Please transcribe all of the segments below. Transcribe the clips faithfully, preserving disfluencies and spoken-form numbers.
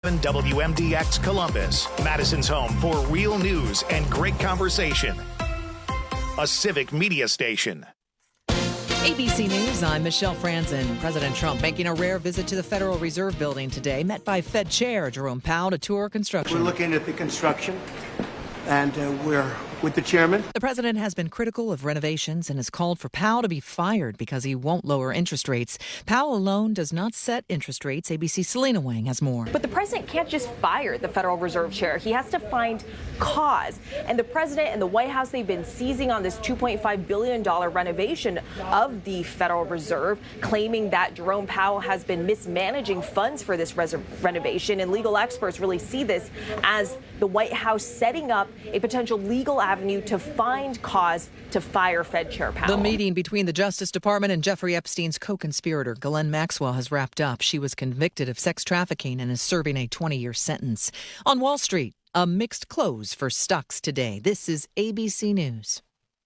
W M D X Columbus, Madison's home for real news and great conversation. A civic media station. A B C News, I'm Michelle Franzen. President Trump making a rare visit to the Federal Reserve Building today, met by Fed Chair Jerome Powell to tour construction. We're looking at the construction, and uh, we're with the chairman. The president has been critical of renovations and has called for Powell to be fired because he won't lower interest rates. Powell alone does not set interest rates. A B C's Selena Wang has more. But the president can't just fire the Federal Reserve Chair. He has to find cause. And the president and the White House, they've been seizing on this two point five billion dollars renovation of the Federal Reserve, claiming that Jerome Powell has been mismanaging funds for this res- renovation. And legal experts really see this as the White House setting up a potential legal avenue to find cause to fire Fed Chair Powell. The meeting between the Justice Department and Jeffrey Epstein's co-conspirator, Ghislaine Maxwell, has wrapped up. She was convicted of sex trafficking and is serving a twenty-year sentence. On Wall Street, a mixed close for stocks today. This is A B C News.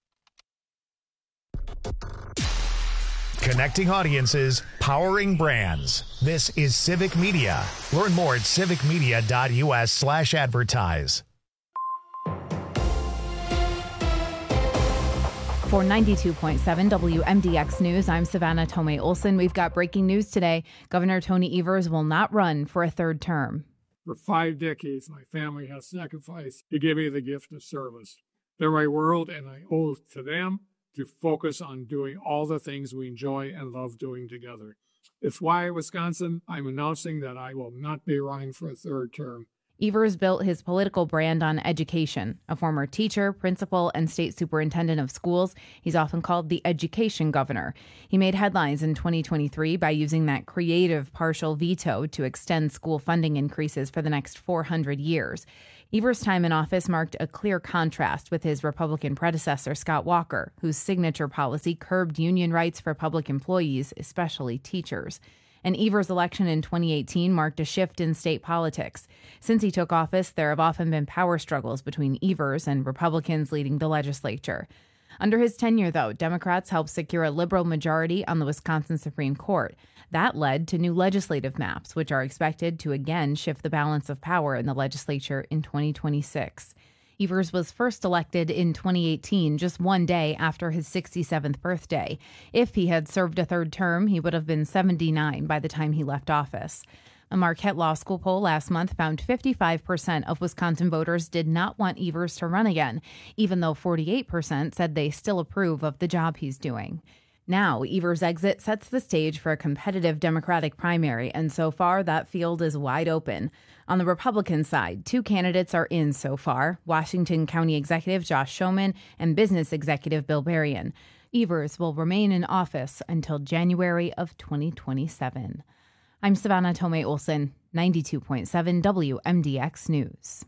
Connecting audiences, powering brands. This is Civic Media. Learn more at civicmedia.us slash advertise. For ninety-two point seven W M D X News, I'm Savannah Tomei Olson. We've got breaking news today. Governor Tony Evers will not run for a third term. For five decades, my family has sacrificed to give me the gift of service. They're my world, and I owe it to them to focus on doing all the things we enjoy and love doing together. It's why, Wisconsin, I'm announcing that I will not be running for a third term. Evers built his political brand on education. A former teacher, principal, and state superintendent of schools, he's often called the education governor. He made headlines in twenty twenty-three by using that creative partial veto to extend school funding increases for the next four hundred years. Evers' time in office marked a clear contrast with his Republican predecessor, Scott Walker, whose signature policy curbed union rights for public employees, especially teachers. And Evers' election in twenty eighteen marked a shift in state politics. Since he took office, there have often been power struggles between Evers and Republicans leading the legislature. Under his tenure, though, Democrats helped secure a liberal majority on the Wisconsin Supreme Court. That led to new legislative maps, which are expected to again shift the balance of power in the legislature in twenty twenty-six. Evers was first elected in twenty eighteen, just one day after his sixty-seventh birthday. If he had served a third term, he would have been seventy-nine by the time he left office. A Marquette Law School poll last month found fifty-five percent of Wisconsin voters did not want Evers to run again, even though forty-eight percent said they still approve of the job he's doing. Now, Evers' exit sets the stage for a competitive Democratic primary, and so far that field is wide open. On the Republican side, two candidates are in so far, Washington County Executive Josh Schoeman and Business Executive Bill Berrien. Evers will remain in office until January of twenty twenty-seven. I'm Savannah Tomei Olson, ninety-two point seven W M D X News.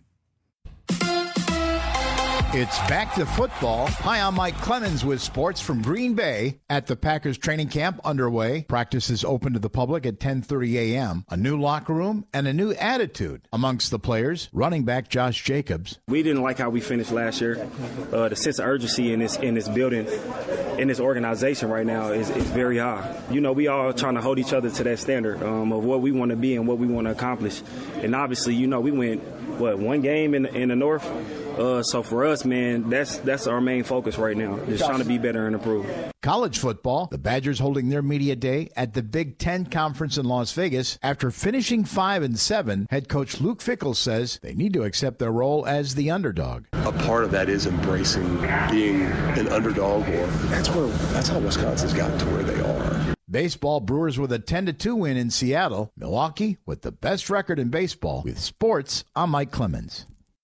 It's back to football. Hi, I'm Mike Clemens with sports from Green Bay. At the Packers training camp underway, practice is open to the public at ten thirty a.m. A new locker room and a new attitude amongst the players. Running back Josh Jacobs. We didn't like how we finished last year. Uh, the sense of urgency in this in this building, in this organization right now is, is very high. You know, we all trying to hold each other to that standard um, of what we want to be and what we want to accomplish. And obviously, you know, we went, what, one game in the, in the North? Uh, so for us, man, that's that's our main focus right now, just trying to be better and improve. College football, the Badgers holding their media day at the Big Ten Conference in Las Vegas. After finishing five and seven, head coach Luke Fickell says they need to accept their role as the underdog. A part of that is embracing being an underdog, or that's where that's how Wisconsin's gotten to where they are. Baseball, Brewers with a ten to two win in Seattle. Milwaukee with the best record in baseball. With sports, I'm Mike Clemens.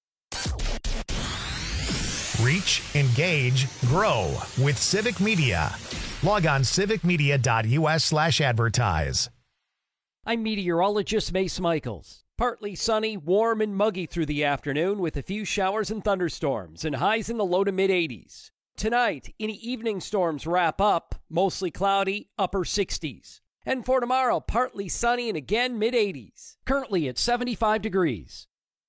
Reach, engage, grow with Civic Media. Log on civicmedia.us slash advertise. I'm meteorologist Mace Michaels. Partly sunny, warm, and muggy through the afternoon with a few showers and thunderstorms and highs in the low to mid eighties. Tonight, any evening storms wrap up, mostly cloudy, upper sixties. And for tomorrow, partly sunny and again mid eighties. Currently at seventy-five degrees.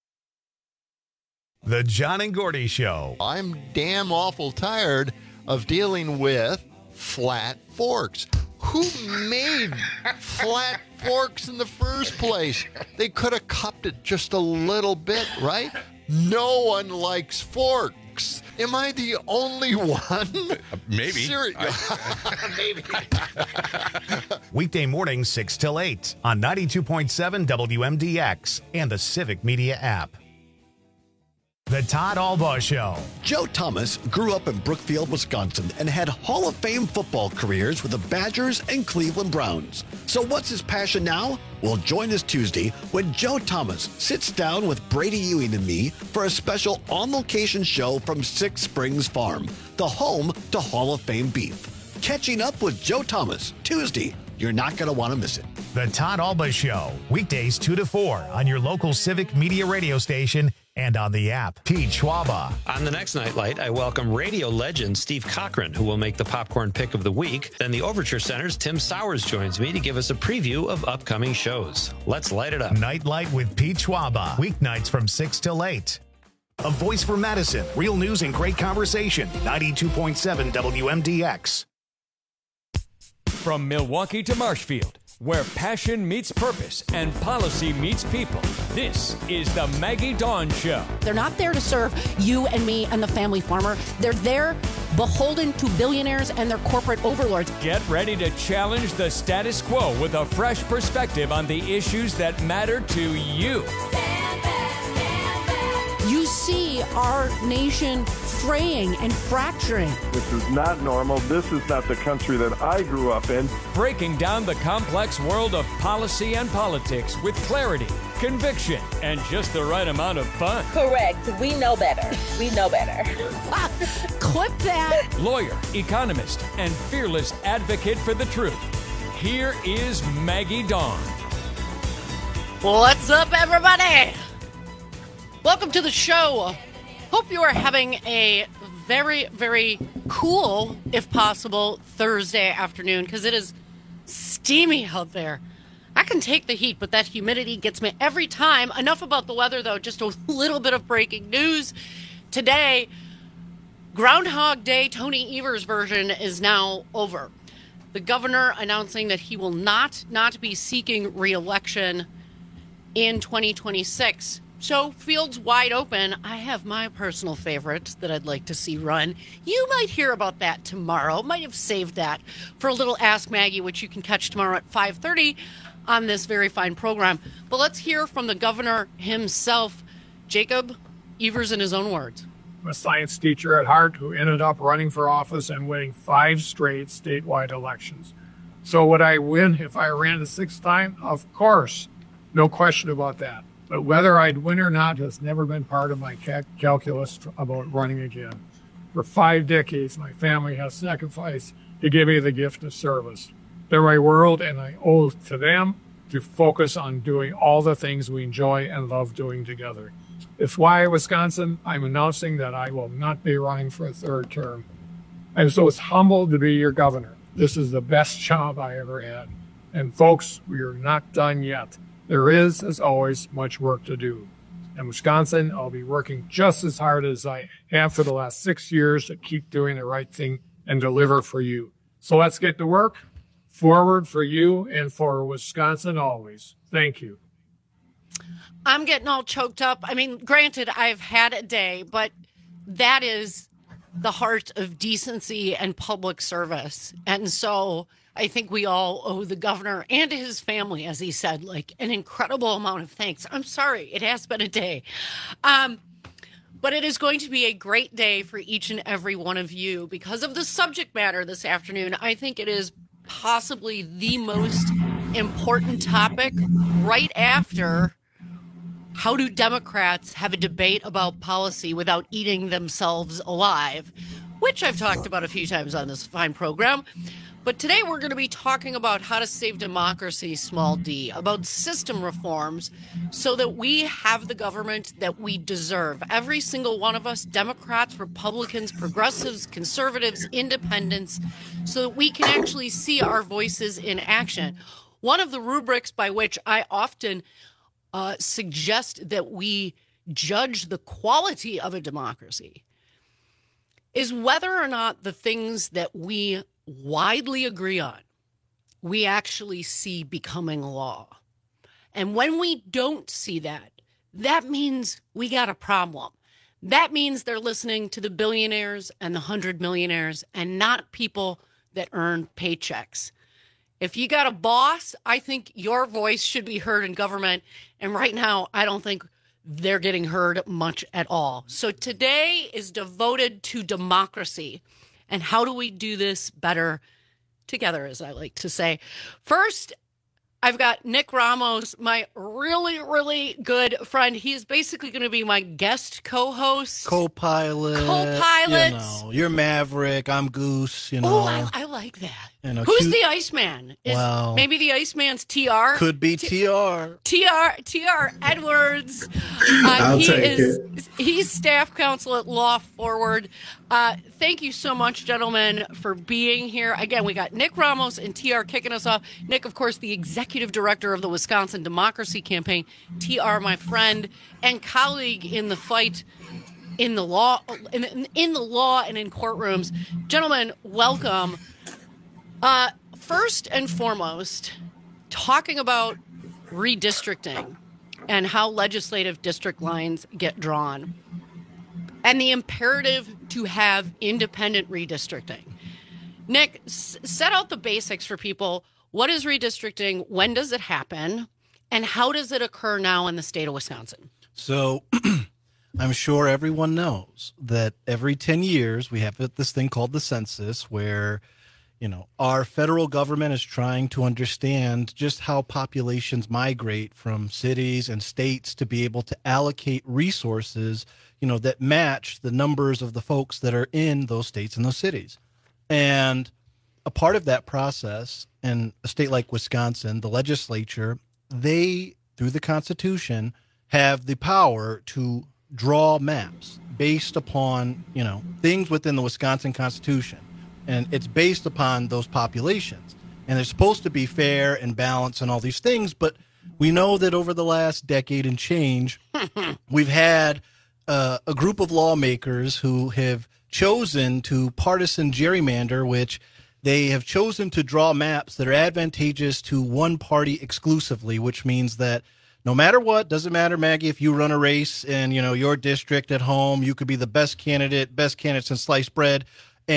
The John and Gordy Show. I'm damn awful tired of dealing with flat forks. Who made flat forks in the first place? They could have cupped it just a little bit, right? No one likes forks. Am I the only one? Maybe. Seri- I, Maybe. Weekday mornings six till eight on ninety-two point seven W M D X and the Civic Media app. The Todd Albaugh Show. Joe Thomas grew up in Brookfield, Wisconsin, and had Hall of Fame football careers with the Badgers and Cleveland Browns. So what's his passion now? Well, join us Tuesday when Joe Thomas sits down with Brady Ewing and me for a special on-location show from Six Springs Farm, the home to Hall of Fame beef. Catching up with Joe Thomas, Tuesday. You're not going to want to miss it. The Todd Albaugh Show, weekdays two to four on your local Civic Media radio station and on the app. Pete Schwaba. On the next Nightlight, I welcome radio legend Steve Cochran, who will make the popcorn pick of the week. Then the Overture Center's Tim Sowers joins me to give us a preview of upcoming shows. Let's light it up. Nightlight with Pete Schwaba. Weeknights from six till eight. A voice for Madison. Real news and great conversation. ninety-two point seven W M D X. From Milwaukee to Marshfield, where passion meets purpose and policy meets people, this is the Maggie Dawn Show. They're not there to serve you and me and the family farmer. They're there beholden to billionaires and their corporate overlords. Get ready to challenge the status quo with a fresh perspective on the issues that matter to you. You see our nation fraying and fracturing. This is not normal. This is not the country that I grew up in. Breaking down the complex world of policy and politics with clarity, conviction, and just the right amount of fun. Correct. We know better. We know better. Clip that. Lawyer, economist, and fearless advocate for the truth. Here is Maggie Dawn. What's up, everybody? Welcome to the show. Hope you are having a very, very cool, if possible, Thursday afternoon, because it is steamy out there. I can take the heat, but that humidity gets me every time. Enough about the weather, though. Just a little bit of breaking news. Today, Groundhog Day, Tony Evers' version, is now over. The governor announcing that he will not, not be seeking re-election in twenty twenty-six. So, field's wide open. I have my personal favorite that I'd like to see run. You might hear about that tomorrow. Might have saved that for a little Ask Maggie, which you can catch tomorrow at five thirty on this very fine program. But let's hear from the governor himself, Jacob Evers, in his own words. I'm a science teacher at heart who ended up running for office and winning five straight statewide elections. So would I win if I ran the sixth time? Of course. No question about that. But whether I'd win or not has never been part of my cal- calculus about running again. For five decades, my family has sacrificed to give me the gift of service. They're my world, and I owe it to them to focus on doing all the things we enjoy and love doing together. It's why, Wisconsin, I'm announcing that I will not be running for a third term. I'm so humbled to be your governor. This is the best job I ever had. And folks, we are not done yet. There is, as always, much work to do. In Wisconsin, I'll be working just as hard as I have for the last six years to keep doing the right thing and deliver for you. So let's get to work. Forward for you and for Wisconsin always. Thank you. I'm getting all choked up. I mean, granted, I've had a day, but that is the heart of decency and public service. And so I think we all owe the governor and his family, as he said, like an incredible amount of thanks. I'm sorry, it has been a day. Um, but it is going to be a great day for each and every one of you because of the subject matter this afternoon. I think it is possibly the most important topic right after how do Democrats have a debate about policy without eating themselves alive, which I've talked about a few times on this fine program. But today we're going to be talking about how to save democracy, small d, about system reforms so that we have the government that we deserve. Every single one of us, Democrats, Republicans, progressives, conservatives, independents, so that we can actually see our voices in action. One of the rubrics by which I often uh, suggest that we judge the quality of a democracy is whether or not the things that we widely agree on we actually see becoming law. And when we don't see that, that means we got a problem. That means they're listening to the billionaires and the hundred millionaires and not people that earn paychecks. If you got a boss, I think your voice should be heard in government. And right now, I don't think they're getting heard much at all. So today is devoted to democracy. And how do we do this better together, as I like to say? First, I've got Nick Ramos, my really, really good friend. He's basically going to be my guest co-host. Co-pilot. Co-pilot. You know, you're Maverick. I'm Goose, you know. Oh, I, I like that. You know, Who's cute. the Iceman? Is Well, maybe the Iceman's T R? Could be T R. T R T R Edwards. Uh, I'll he take is he's staff counsel at Law Forward. Uh, thank you so much, gentlemen, for being here. Again, we got Nick Ramos and T R kicking us off. Nick, of course, the executive director of the Wisconsin Democracy Campaign. T R, my friend and colleague in the fight in the law, in, in the law and in courtrooms. Gentlemen, welcome. Uh, first and foremost, talking about redistricting and how legislative district lines get drawn and the imperative to have independent redistricting. Nick, s- set out the basics for people. What is redistricting? When does it happen? And how does it occur now in the state of Wisconsin? So I'm sure everyone knows that every ten years we have this thing called the census where, you know, our federal government is trying to understand just how populations migrate from cities and states to be able to allocate resources, you know, that match the numbers of the folks that are in those states and those cities. And a part of that process in a state like Wisconsin, the legislature, they, through the Constitution, have the power to draw maps based upon, you know, things within the Wisconsin Constitution. And it's based upon those populations. And they're supposed to be fair and balanced and all these things. But we know that over the last decade and change, we've had uh, a group of lawmakers who have chosen to partisan gerrymander, which they have chosen to draw maps that are advantageous to one party exclusively, which means that no matter what, doesn't matter, Maggie, if you run a race in, you know, your district at home, you could be the best candidate, best candidate since sliced bread.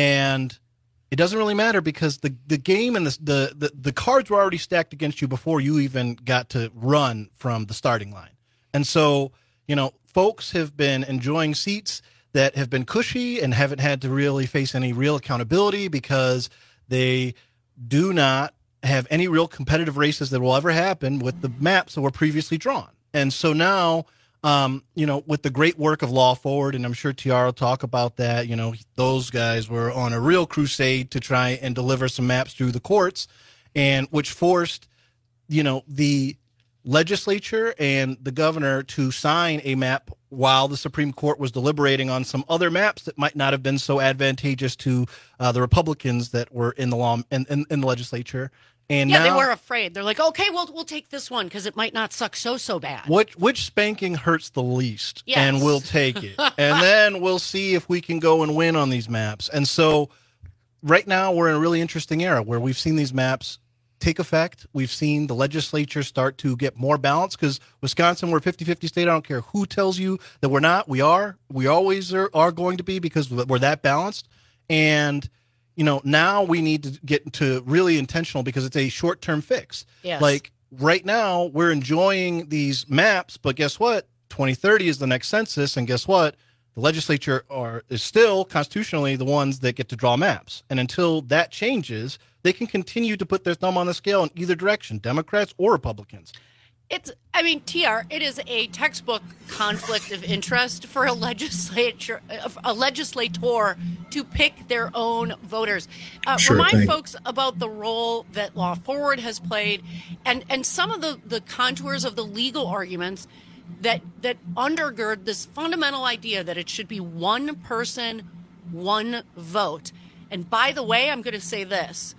And it doesn't really matter because the, the game and the, the, the, the cards were already stacked against you before you even got to run from the starting line. And so, you know, folks have been enjoying seats that have been cushy and haven't had to really face any real accountability because they do not have any real competitive races that will ever happen with the maps that were previously drawn. And so now, um, you know, with the great work of Law Forward, and I'm sure T R will talk about that, you know, those guys were on a real crusade to try and deliver some maps through the courts, and which forced, you know, the legislature and the governor to sign a map while the Supreme Court was deliberating on some other maps that might not have been so advantageous to uh, the Republicans that were in the law in, in, in the legislature. And yeah, now, they were afraid. They're like, okay, we'll we'll take this one because it might not suck so so bad. Which which spanking hurts the least, Yes. and we'll take it, and then we'll see if we can go and win on these maps. And so, right now we're in a really interesting era where we've seen these maps take effect. We've seen the legislature start to get more balanced because Wisconsin, we're a fifty-fifty state. I don't care who tells you that we're not. We are. We always are, are going to be because we're that balanced. And, you know, now we need to get to really intentional because it's a short-term fix. Yes. Like right now we're enjoying these maps, but guess what? twenty thirty is the next census. And guess what? The legislature are is still constitutionally the ones that get to draw maps. And until that changes, they can continue to put their thumb on the scale in either direction, Democrats or Republicans. It's, I mean, T R, it is a textbook conflict of interest for a legislature, a legislator to pick their own voters. Uh, Sure remind thing. folks about the role that Law Forward has played and, and some of the, the contours of the legal arguments that that undergird this fundamental idea that it should be one person, one vote. And by the way, I'm going to say this,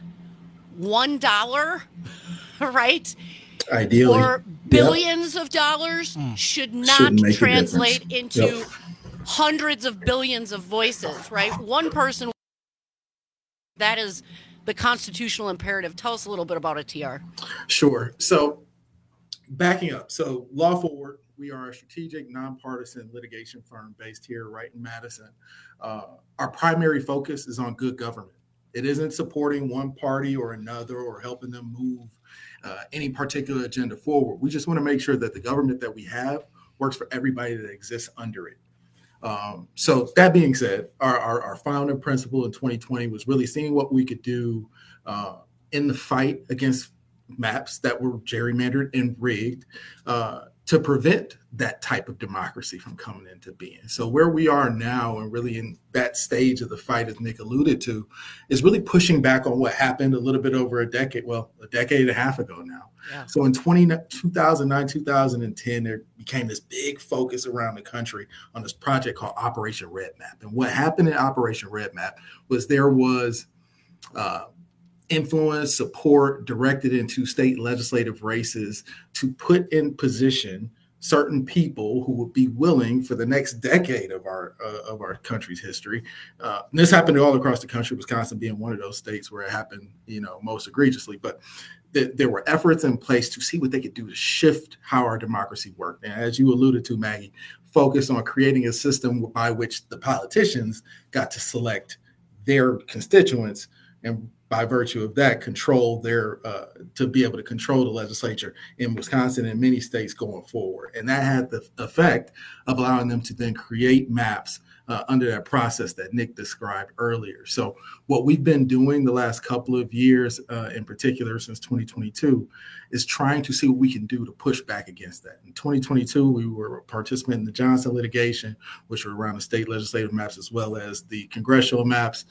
one dollar, right? Ideally. Or billions of dollars should not Shouldn't make a translate difference. into Yep. hundreds of billions of voices, right? One person, that is the constitutional imperative. Tell us a little bit about it, T R. Sure. So backing up. So Law Forward, we are a strategic, nonpartisan litigation firm based here right in Madison. Uh, our primary focus is on good government. It isn't supporting one party or another or helping them move uh, any particular agenda forward. We just want to make sure that the government that we have works for everybody that exists under it. Um, so that being said, our, our, our founding principle in twenty twenty was really seeing what we could do uh, in the fight against maps that were gerrymandered and rigged uh, to prevent that type of democracy from coming into being. So where we are now, and really in that stage of the fight, as Nick alluded to, is really pushing back on what happened a little bit over a decade, well, a decade and a half ago now. Yeah. So in two thousand nine, two thousand ten, there became this big focus around the country on this project called Operation Red Map. And what happened in Operation Red Map was there was uh, influence, support directed into state legislative races to put in position certain people who would be willing for the next decade of our uh, of our country's history. Uh, and this happened all across the country, Wisconsin being one of those states where it happened, you know, most egregiously. But th- there were efforts in place to see what they could do to shift how our democracy worked. And as you alluded to, Maggie, focus on creating a system by which the politicians got to select their constituents and by virtue of that, control their, uh, to be able to control the legislature in Wisconsin and many states going forward. And that had the effect of allowing them to then create maps uh, under that process that Nick described earlier. So what we've been doing the last couple of years, uh, in particular since twenty twenty-two, is trying to see what we can do to push back against that. In twenty twenty-two, we were a participant in the Johnson litigation, which were around the state legislative maps as well as the congressional maps.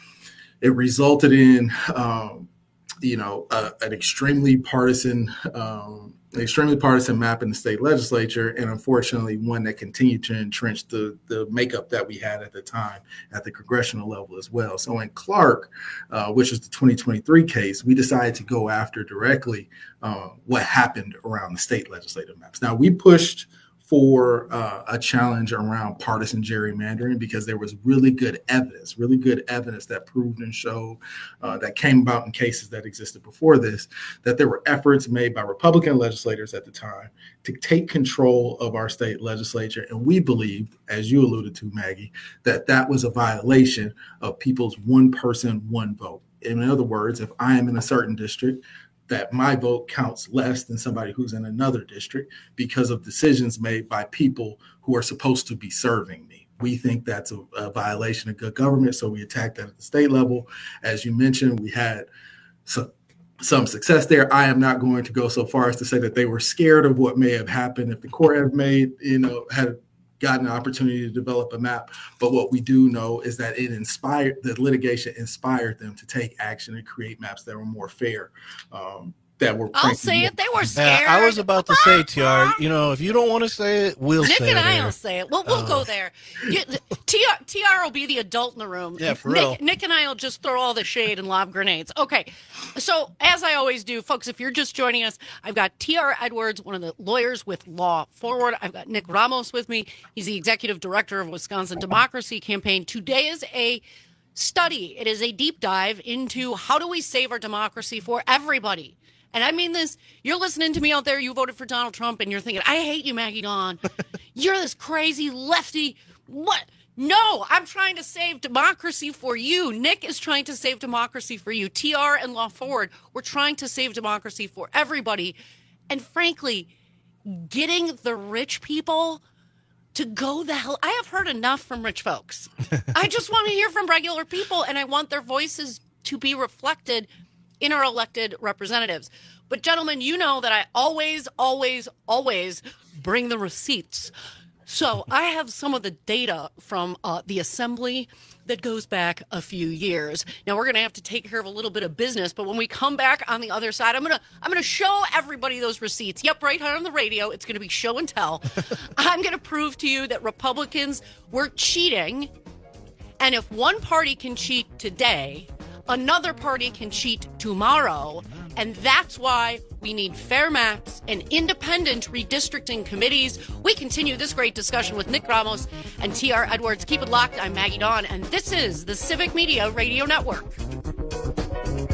It resulted in, um, you know, uh, an extremely partisan, um, an extremely partisan map in the state legislature, and unfortunately, one that continued to entrench the the makeup that we had at the time at the congressional level as well. So in Clark, uh, which is the twenty twenty-three case, we decided to go after directly uh, what happened around the state legislative maps. Now we pushed for uh, a challenge around partisan gerrymandering because there was really good evidence, really good evidence that proved and showed uh, that came about in cases that existed before this, that there were efforts made by Republican legislators at the time to take control of our state legislature. And we believed, as you alluded to, Maggie, that that was a violation of people's one person, one vote. In other words, if I am in a certain district, that my vote counts less than somebody who's in another district because of decisions made by people who are supposed to be serving me. We think that's a, a violation of good government, so we attacked that at the state level. As you mentioned, we had some, some success there. I am not going to go so far as to say that they were scared of what may have happened if the court had made, you know, had gotten an opportunity to develop a map. But what we do know is that it inspired, the litigation inspired them to take action and create maps that were more fair. Um, that were I'll say it. They were scared. Uh, I was about to say, T R, you know, if you don't want to say it, we'll Nick say it. Nick and I here. will say it. We'll, we'll uh, go there. You, T R, T R will be the adult in the room. Yeah, for Nick, real. Nick and I will just throw all the shade and lob grenades. Okay. So, as I always do, folks, if you're just joining us, I've got T R Edwards, one of the lawyers with Law Forward. I've got Nick Ramos with me. He's the executive director of Wisconsin Democracy Campaign. Today is a study. It is a deep dive into how do we save our democracy for everybody. And I mean this, you're listening to me out there, you voted for Donald Trump, and you're thinking, I hate you, Maggie Dawn. You're this crazy lefty. What? No, I'm trying to save democracy for you. Nick is trying to save democracy for you. T R and Law Forward, we're trying to save democracy for everybody. And frankly, getting the rich people to go the hell. I have heard enough from rich folks. I just want to hear from regular people, and I want their voices to be reflected in our elected representatives. But gentlemen, you know that I always, always, always bring the receipts. So I have some of the data from uh, the assembly that goes back a few years. Now we're going to have to take care of a little bit of business, but when we come back on the other side, I'm going to I'm going to show everybody those receipts. Yep, right here on the radio. It's going to be show and tell. I'm going to prove to you that Republicans were cheating, and if one party can cheat today, another party can cheat tomorrow, and that's why we need fair maps and independent redistricting committees. We continue this great discussion with Nick Ramos and T R Edwards. Keep it locked. I'm Maggie Dawn, and this is the Civic Media Radio Network.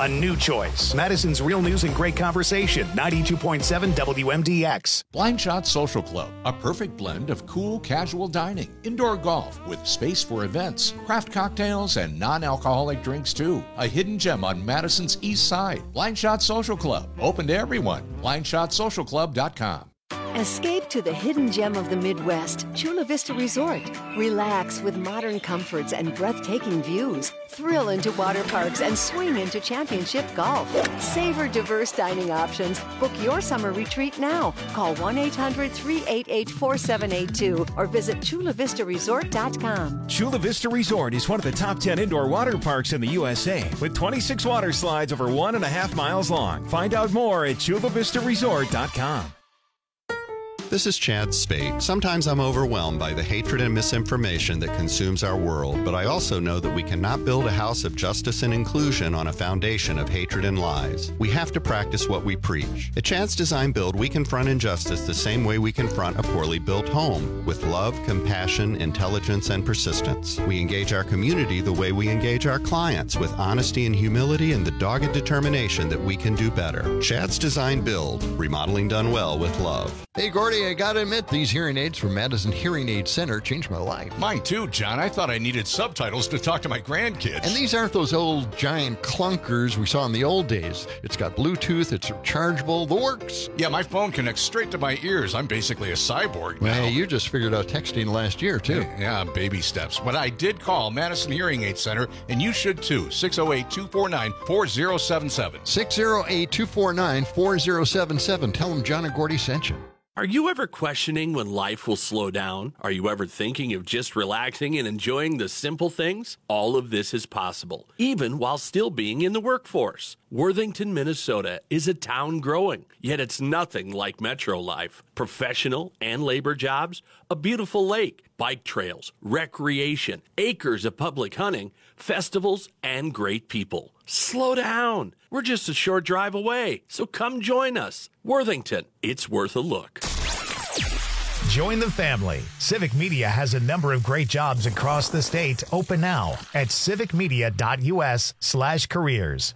A new choice. Madison's Real News and Great Conversation. ninety-two point seven W M D X. Blind Shot Social Club. A perfect blend of cool, casual dining, indoor golf with space for events, craft cocktails, and non-alcoholic drinks too. A hidden gem on Madison's East Side. Blind Shot Social Club. Open to everyone. blind shot social club dot com. Escape to the hidden gem of the Midwest, Chula Vista Resort. Relax with modern comforts and breathtaking views. Thrill into water parks and swing into championship golf. Savor diverse dining options. Book your summer retreat now. Call one eight hundred, three eight eight, four seven eight two or visit chula vista resort dot com. Chula Vista Resort is one of the top ten indoor water parks in the U S A with twenty-six water slides over one and a half miles long. Find out more at chula vista resort dot com. This is Chad Spate. Sometimes I'm overwhelmed by the hatred and misinformation that consumes our world, but I also know that we cannot build a house of justice and inclusion on a foundation of hatred and lies. We have to practice what we preach. At Chad's Design Build, we confront injustice the same way we confront a poorly built home, with love, compassion, intelligence, and persistence. We engage our community the way we engage our clients, with honesty and humility and the dogged determination that we can do better. Chad's Design Build, remodeling done well with love. Hey, Gordy, I gotta admit, these hearing aids from Madison Hearing Aid Center changed my life. Mine too, John. I thought I needed subtitles to talk to my grandkids. And these aren't those old giant clunkers we saw in the old days. It's got Bluetooth, it's rechargeable, the works. Yeah, my phone connects straight to my ears. I'm basically a cyborg now. Hey, you just figured out texting last year, too. Yeah, baby steps. But I did call Madison Hearing Aid Center, and you should too. six oh eight, two four nine, four oh seven seven. six oh eight, two four nine, four oh seven seven. Tell them John and Gordy sent you. Are you ever questioning when life will slow down? Are you ever thinking of just relaxing and enjoying the simple things? All of this is possible, even while still being in the workforce. Worthington, Minnesota is a town growing, yet it's nothing like metro life. Professional and labor jobs, a beautiful lake, bike trails, recreation, acres of public hunting, festivals, and great people. Slow down. We're just a short drive away, so come join us. Worthington, it's worth a look. Join the family. Civic Media has a number of great jobs across the state open now at civic media dot u s slash careers.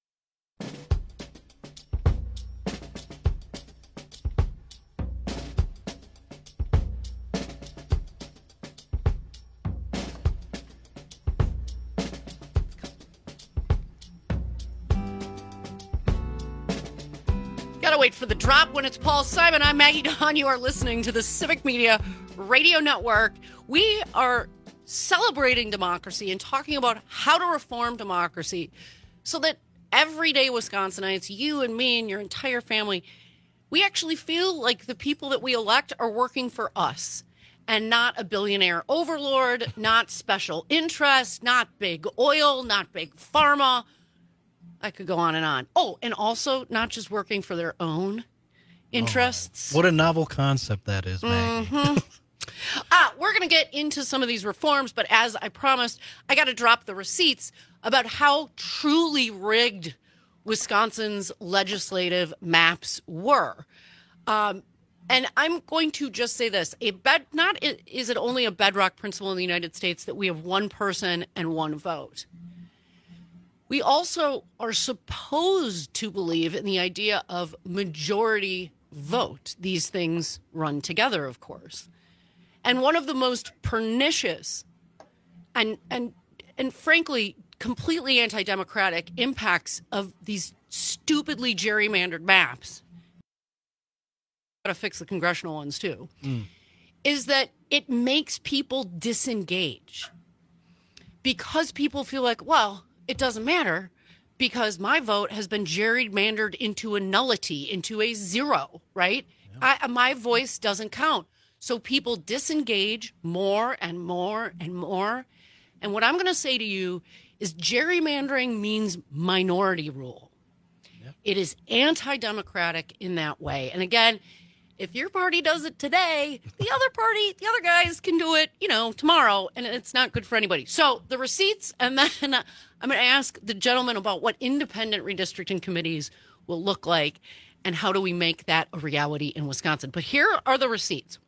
Gotta wait for the drop when it's Paul Simon. I'm Maggie Dawn. You are listening to the Civic Media Radio Network. We are celebrating democracy and talking about how to reform democracy so that everyday Wisconsinites, you and me and your entire family, we actually feel like the people that we elect are working for us and not a billionaire overlord, not special interest, not big oil, not big pharma. I could go on and on. Oh, and also not just working for their own interests. Oh, what a novel concept that is, Maggie. Mm-hmm. ah, we're going to get into some of these reforms, but as I promised, I got to drop the receipts about how truly rigged Wisconsin's legislative maps were. Um, and I'm going to just say this. A bed, not is it only a bedrock principle in the United States that we have one person and one vote. We also are supposed to believe in the idea of majority vote. These things run together, of course. And one of the most pernicious and and and frankly completely anti-democratic impacts of these stupidly gerrymandered maps, got to fix the congressional ones too, mm. is that it makes people disengage because people feel like, well, it doesn't matter because my vote has been gerrymandered into a nullity, into a zero, right? Yeah. I, my voice doesn't count. So people disengage more and more and more. And what I'm going to say to you is gerrymandering means minority rule. Yeah. It is anti-democratic in that way. And again, if your party does it today, the other party, the other guys can do it, you know, tomorrow, and it's not good for anybody. So the receipts, and then I'm going to ask the gentleman about what independent redistricting committees will look like and how do we make that a reality in Wisconsin. But here are the receipts.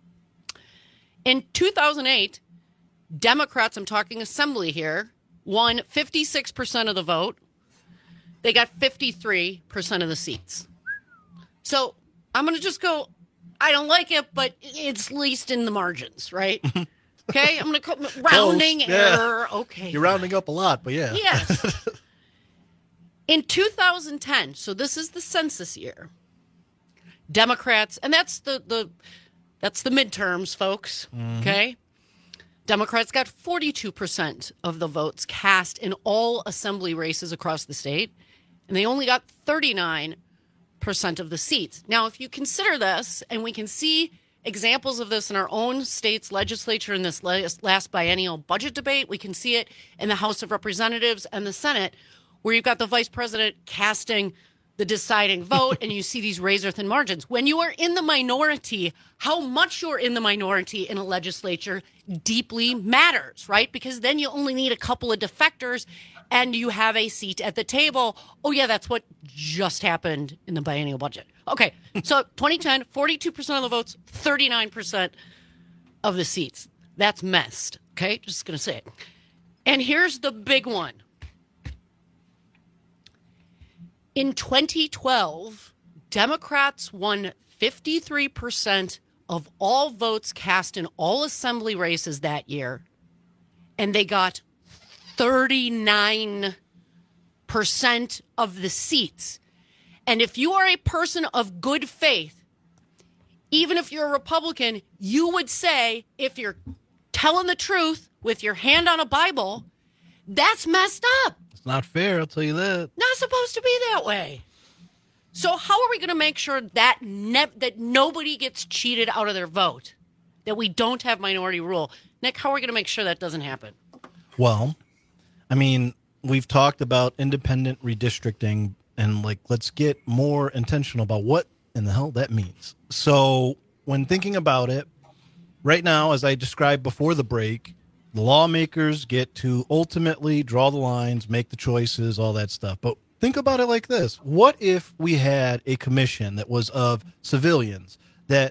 In two thousand eight, Democrats, I'm talking assembly here, won fifty-six percent of the vote. they got fifty-three percent of the seats. So I'm going to just go, I don't like it, but it's least in the margins, right? Okay, I'm going to call rounding Close. Yeah. error. Okay. You're rounding up a lot, but yeah. Yes. In two thousand ten, so this is the census year, Democrats, and that's the, the that's the midterms, folks, mm-hmm. okay? Democrats got forty-two percent of the votes cast in all assembly races across the state, and they only got thirty-nine percent of the seats. Now, if you consider this, and we can see examples of this in our own state's legislature in this last, last biennial budget debate, we can see it in the House of Representatives and the Senate, where you've got the vice president casting the deciding vote, and you see these razor-thin margins. When you are in the minority, how much you're in the minority in a legislature deeply matters, right? Because then you only need a couple of defectors, and you have a seat at the table. Oh, yeah, that's what just happened in the biennial budget. Okay, so twenty ten, forty-two percent of the votes, thirty-nine percent of the seats. That's messed, okay? Just going to say it. And here's the big one. In twenty twelve, Democrats won fifty-three percent of all votes cast in all assembly races that year, and they got thirty-nine percent of the seats. And if you are a person of good faith, even if you're a Republican, you would say, if you're telling the truth with your hand on a Bible, that's messed up. Not fair, I'll tell you that. Not supposed to be that way. So how are we going to make sure that ne- that nobody gets cheated out of their vote? That we don't have minority rule? Nick, how are we going to make sure that doesn't happen? Well, I mean, we've talked about independent redistricting, and like, let's get more intentional about what in the hell that means. So when thinking about it, right now, as I described before the break, the lawmakers get to ultimately draw the lines, make the choices, all that stuff. But think about it like this. What if we had a commission that was of civilians that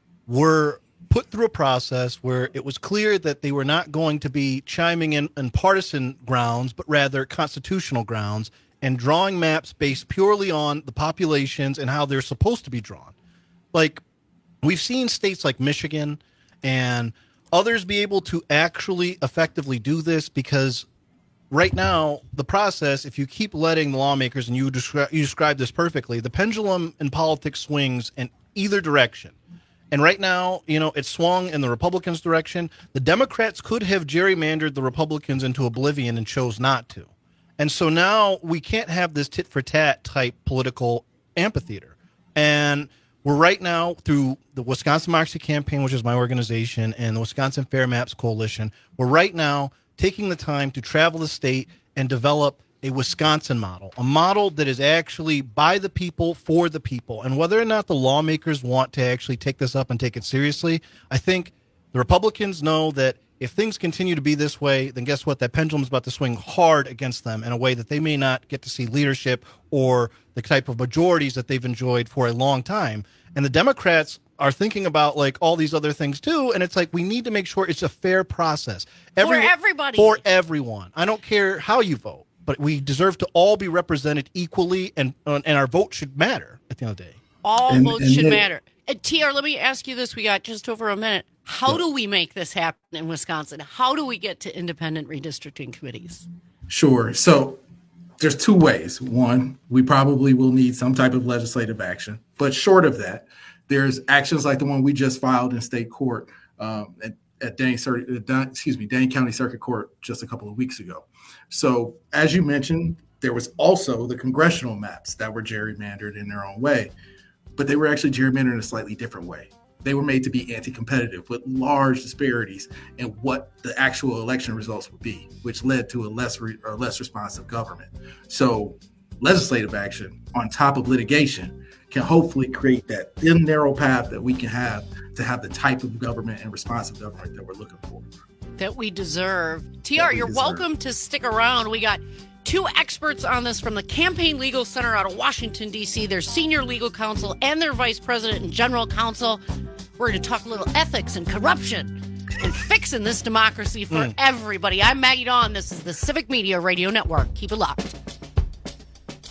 were put through a process where it was clear that they were not going to be chiming in on partisan grounds, but rather constitutional grounds, and drawing maps based purely on the populations and how they're supposed to be drawn? Like, we've seen states like Michigan and others be able to actually effectively do this, because right now the process, if you keep letting the lawmakers, and you describe you describe this perfectly, the pendulum in politics swings in either direction. And right now, you know, it swung in the Republicans' direction. The Democrats could have gerrymandered the Republicans into oblivion and chose not to. And so now we can't have this tit for tat type political amphitheater. And we're right now, through the Wisconsin Democracy Campaign, which is my organization, and the Wisconsin Fair Maps Coalition, we're right now taking the time to travel the state and develop a Wisconsin model, a model that is actually by the people, for the people. And whether or not the lawmakers want to actually take this up and take it seriously, I think the Republicans know that if things continue to be this way, then guess what? That pendulum is about to swing hard against them in a way that they may not get to see leadership or the type of majorities that they've enjoyed for a long time. And the Democrats are thinking about like all these other things too. And it's like, we need to make sure it's a fair process. Every, for everybody. For everyone. I don't care how you vote, but we deserve to all be represented equally, and and our vote should matter at the end of the day. All and, votes and should then, matter. And T R, let me ask you this. We got just over a minute. How yeah. do we make this happen in Wisconsin? How do we get to independent redistricting committees? Sure. So there's two ways. One, we probably will need some type of legislative action. But short of that, there's actions like the one we just filed in state court um, at, at Dane, excuse me, Dane County Circuit Court just a couple of weeks ago. So as you mentioned, there was also the congressional maps that were gerrymandered in their own way, but they were actually gerrymandered in a slightly different way. They were made to be anti-competitive with large disparities in what the actual election results would be, which led to a less re- or less responsive government. So legislative action on top of litigation can hopefully create that thin, narrow path that we can have to have the type of government and responsive government that we're looking for. That we deserve. T R, you're deserve. welcome to stick around. We got two experts on this from the Campaign Legal Center out of Washington, D C, their senior legal counsel and their vice president and general counsel. We're going to talk a little ethics and corruption and fixing this democracy for mm. everybody. I'm Maggie Dawn. This is the Civic Media Radio Network. Keep it locked.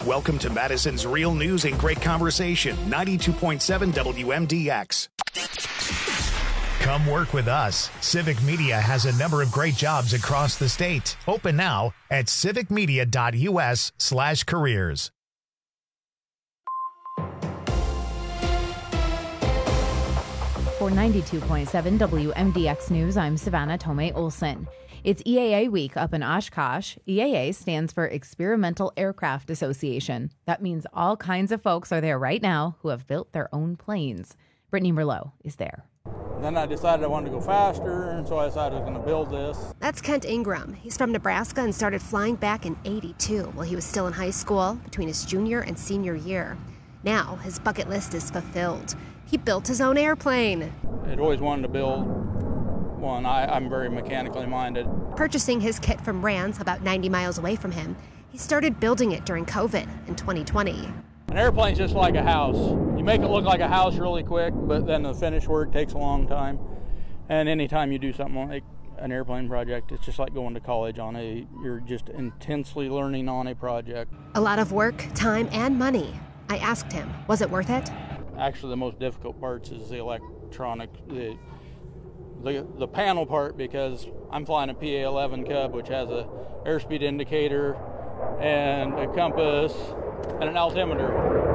Welcome to Madison's Real News and Great Conversation, ninety-two point seven W M D X. Come work with us. Civic Media has a number of great jobs across the state. Open now at civicmedia.us slash careers. For ninety-two point seven W M D X News, I'm Savannah Tomei Olson. It's E A A week up in Oshkosh. E A A stands for Experimental Aircraft Association. That means all kinds of folks are there right now who have built their own planes. Brittany Merlot is there. Then I decided I wanted to go faster, and so I decided I was going to build this. That's Kent Ingram. He's from Nebraska and started flying back in eighty-two while he was still in high school between his junior and senior year. Now his bucket list is fulfilled. He built his own airplane. I'd always wanted to build one. I, I'm very mechanically minded. Purchasing his kit from Rands, about ninety miles away from him, he started building it during COVID in twenty twenty. An airplane's just like a house. You make it look like a house really quick, but then the finished work takes a long time. And anytime you do something like an airplane project, it's just like going to college on a, you're just intensely learning on a project. A lot of work, time, and money. I asked him, was it worth it? Actually, the most difficult parts is the electronic, the, the the panel part, because I'm flying a P A eleven Cub, which has a airspeed indicator and a compass and an altimeter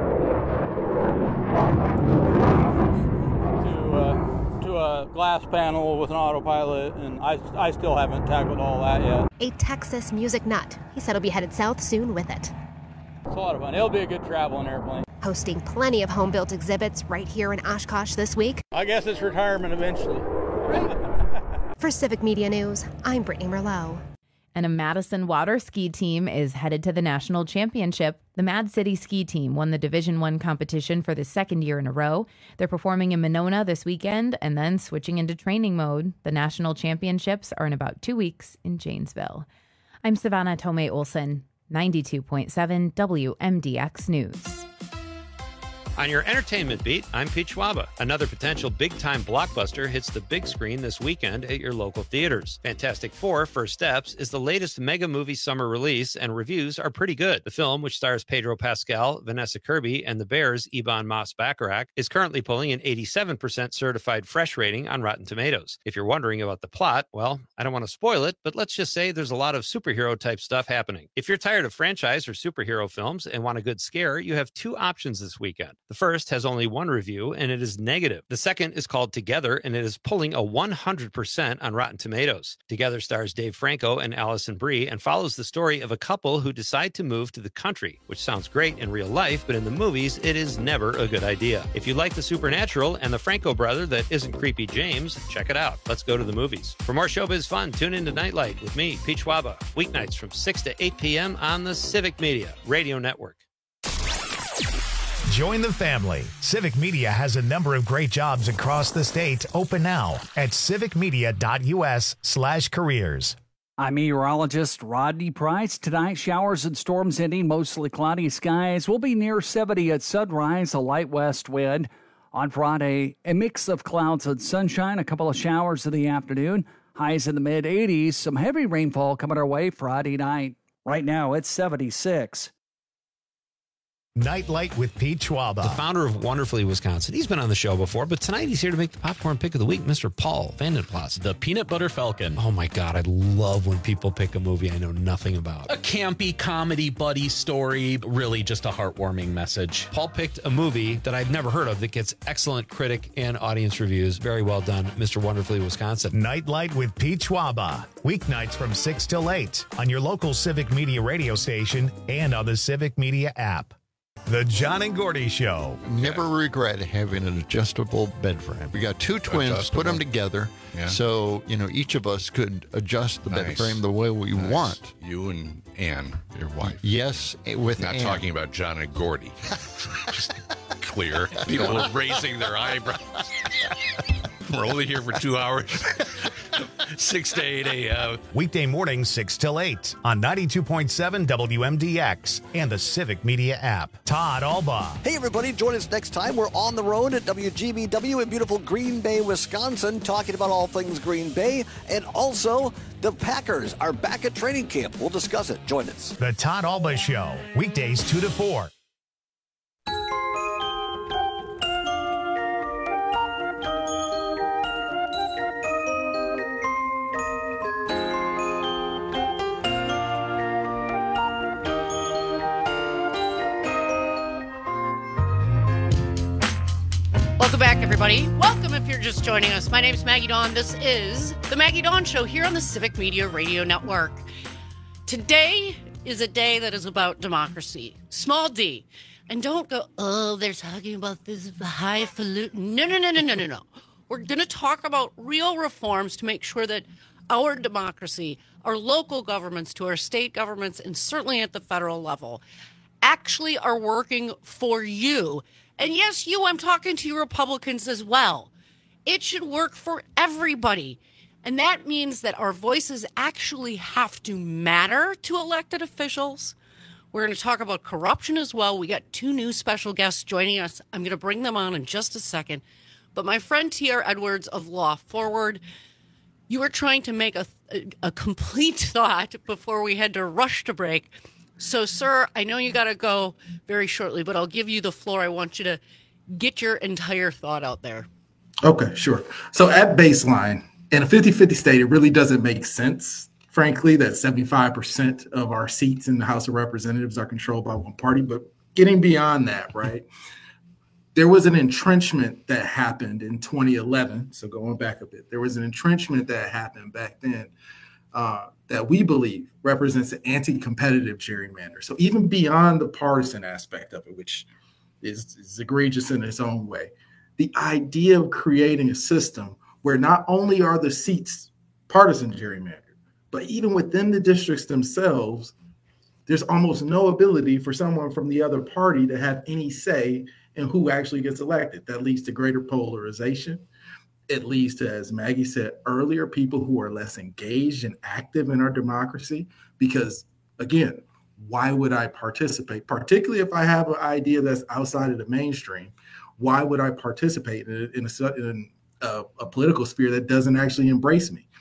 to uh, to a glass panel with an autopilot, and I I still haven't tackled all that yet. A Texas music nut. He said he'll be headed south soon with it. It's a lot of fun. It'll be a good traveling airplane. Hosting plenty of home-built exhibits right here in Oshkosh this week. I guess it's retirement eventually. For Civic Media News, I'm Brittany Merlot. And a Madison water ski team is headed to the national championship. The Mad City ski team won the Division One competition for the second year in a row. They're performing in Monona this weekend and then switching into training mode. The national championships are in about two weeks in Janesville. I'm Savannah Tomei Olson, ninety-two point seven W M D X News. On your entertainment beat, I'm Pete Schwaba. Another potential big-time blockbuster hits the big screen this weekend at your local theaters. Fantastic Four: First Steps is the latest mega movie summer release, and reviews are pretty good. The film, which stars Pedro Pascal, Vanessa Kirby, and the Bears' Ebon Moss-Bacharach, is currently pulling an eighty-seven percent certified fresh rating on Rotten Tomatoes. If you're wondering about the plot, well, I don't want to spoil it, but let's just say there's a lot of superhero-type stuff happening. If you're tired of franchise or superhero films and want a good scare, you have two options this weekend. The first has only one review, and it is negative. The second is called Together, and it is pulling a one hundred percent on Rotten Tomatoes. Together stars Dave Franco and Allison Brie and follows the story of a couple who decide to move to the country, which sounds great in real life, but in the movies, it is never a good idea. If you like the supernatural and the Franco brother that isn't creepy James, check it out. Let's go to the movies. For more showbiz fun, tune in to Nightlight with me, Pete Schwaba, weeknights from six to eight p.m. on the Civic Media Radio Network. Join the family. Civic Media has a number of great jobs across the state. Open now at civicmedia.us slash careers. I'm meteorologist Rodney Price. Tonight, showers and storms ending, mostly cloudy skies. We'll be near seventy at sunrise, a light west wind. On Friday, a mix of clouds and sunshine, a couple of showers in the afternoon. Highs in the mid eighties, some heavy rainfall coming our way Friday night. Right now, it's seventy-six. Nightlight with Pete Schwaba. The founder of Wonderfully Wisconsin. He's been on the show before, but tonight he's here to make the popcorn pick of the week, Mister Paul Vandenplas. The Peanut Butter Falcon. Oh my God, I love when people pick a movie I know nothing about. A campy comedy buddy story, really just a heartwarming message. Paul picked a movie that I've never heard of that gets excellent critic and audience reviews. Very well done, Mister Wonderfully Wisconsin. Nightlight with Pete Schwaba. Weeknights from six till eight on your local Civic Media radio station and on the Civic Media app. The John and Gordy Show. Never regret having an adjustable bed frame. We got two twins, adjustable. Put them together, yeah. So you know each of us could adjust the nice. bed frame the way we nice. want. You and Ann, your wife. Yes, with not Ann. Talking about John and Gordy. Just clear. People are raising their eyebrows. We're only here for two hours. six to eight a.m. Weekday mornings six till eight on ninety-two point seven W M D X and the Civic Media app. Todd Alba. Hey, everybody. Join us next time. We're on the road at W G B W in beautiful Green Bay, Wisconsin, talking about all things Green Bay. And also, the Packers are back at training camp. We'll discuss it. Join us. The Todd Alba Show. Weekdays two to four. Welcome back, everybody. Welcome if you're just joining us. My name is Maggie Dawn. This is the Maggie Dawn Show here on the Civic Media Radio Network. Today is a day that is about democracy. Small d. And don't go, oh, they're talking about this highfalutin. No, no, no, no, no, no, no. We're going to talk about real reforms to make sure that our democracy, our local governments to our state governments, and certainly at the federal level, actually are working for you. And yes, you, I'm talking to you Republicans as well. It should work for everybody. And that means that our voices actually have to matter to elected officials. We're going to talk about corruption as well. We got two new special guests joining us. I'm going to bring them on in just a second. But my friend T R Edwards of Law Forward, you were trying to make a, a, a complete thought before we had to rush to break. So, sir, I know you got to go very shortly, but I'll give you the floor. I want you to get your entire thought out there. Okay, sure. So at baseline, in a fifty-fifty state, it really doesn't make sense, frankly, that seventy-five percent of our seats in the House of Representatives are controlled by one party. But getting beyond that, right, there was an entrenchment that happened in twenty eleven. So going back a bit, there was an entrenchment that happened back then uh, that we believe represents an anti-competitive gerrymander. So even beyond the partisan aspect of it, which is, is egregious in its own way, the idea of creating a system where not only are the seats partisan gerrymandered, but even within the districts themselves, there's almost no ability for someone from the other party to have any say in who actually gets elected. That leads to greater polarization. It leads to, as Maggie said earlier, people who are less engaged and active in our democracy. Because, again, why would I participate? Particularly if I have an idea that's outside of the mainstream, why would I participate in a, in a, in a, a political sphere that doesn't actually embrace me?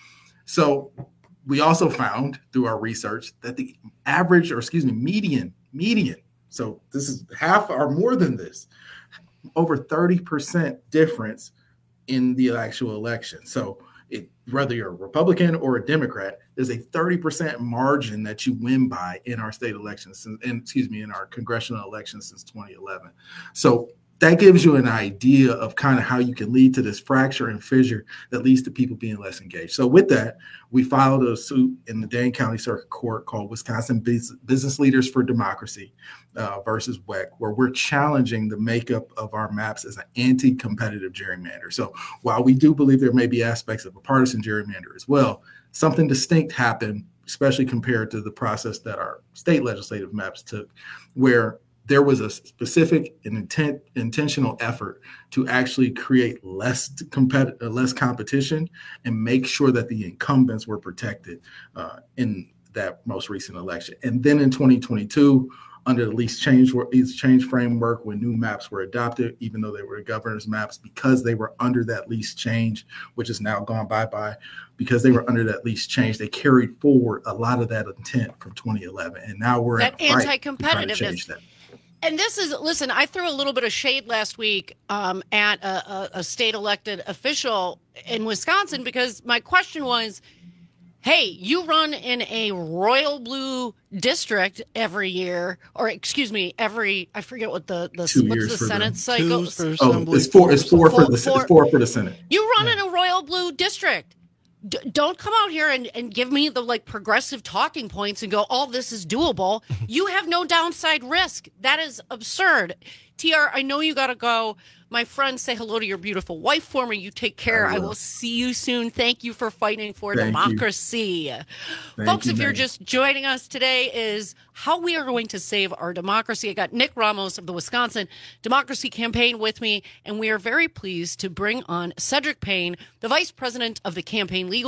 So we also found through our research that the average, or excuse me, median, median, so this is half or more than this, over thirty percent difference in the actual election. So it, whether you're a Republican or a Democrat, there's a thirty percent margin that you win by in our state elections, and excuse me, in our congressional elections since twenty eleven. So that gives you an idea of kind of how you can lead to this fracture and fissure that leads to people being less engaged. So with that, we filed a suit in the Dane County Circuit Court called Wisconsin Business Leaders for Democracy uh, versus W E C, where we're challenging the makeup of our maps as an anti-competitive gerrymander. So while we do believe there may be aspects of a partisan gerrymander as well, something distinct happened, especially compared to the process that our state legislative maps took, where there was a specific and intent, intentional effort to actually create less competitive, less competition, and make sure that the incumbents were protected uh, in that most recent election. And then in twenty twenty-two, under the least change, least change framework, when new maps were adopted, even though they were governor's maps, because they were under that least change, which is now gone bye-bye, because they were under that least change, they carried forward a lot of that intent from twenty eleven. And now we're that at the fight to try to anti-competitiveness. change that. And this is, listen, I threw a little bit of shade last week um, at a, a, a state elected official in Wisconsin because my question was, hey, you run in a royal blue district every year, or excuse me, every, I forget what the, the Two what's years the for Senate the- cycle? Oh, it's four. It's four for the. It's four for the Senate. You run in a royal blue district. D- don't come out here and, and give me the like progressive talking points and go, all this is doable. You have no downside risk. That is absurd. T R, I know you got to go. My friend, say hello to your beautiful wife for me. You take care. I I will. will see you soon. Thank you for fighting for Thank you. democracy. Thank Folks, you, if you're Maggie. just joining us today, is how we are going to save our democracy. I got Nick Ramos of the Wisconsin Democracy Campaign with me, and we are very pleased to bring on Cedric Payne, the Vice President of the Campaign Legal Se-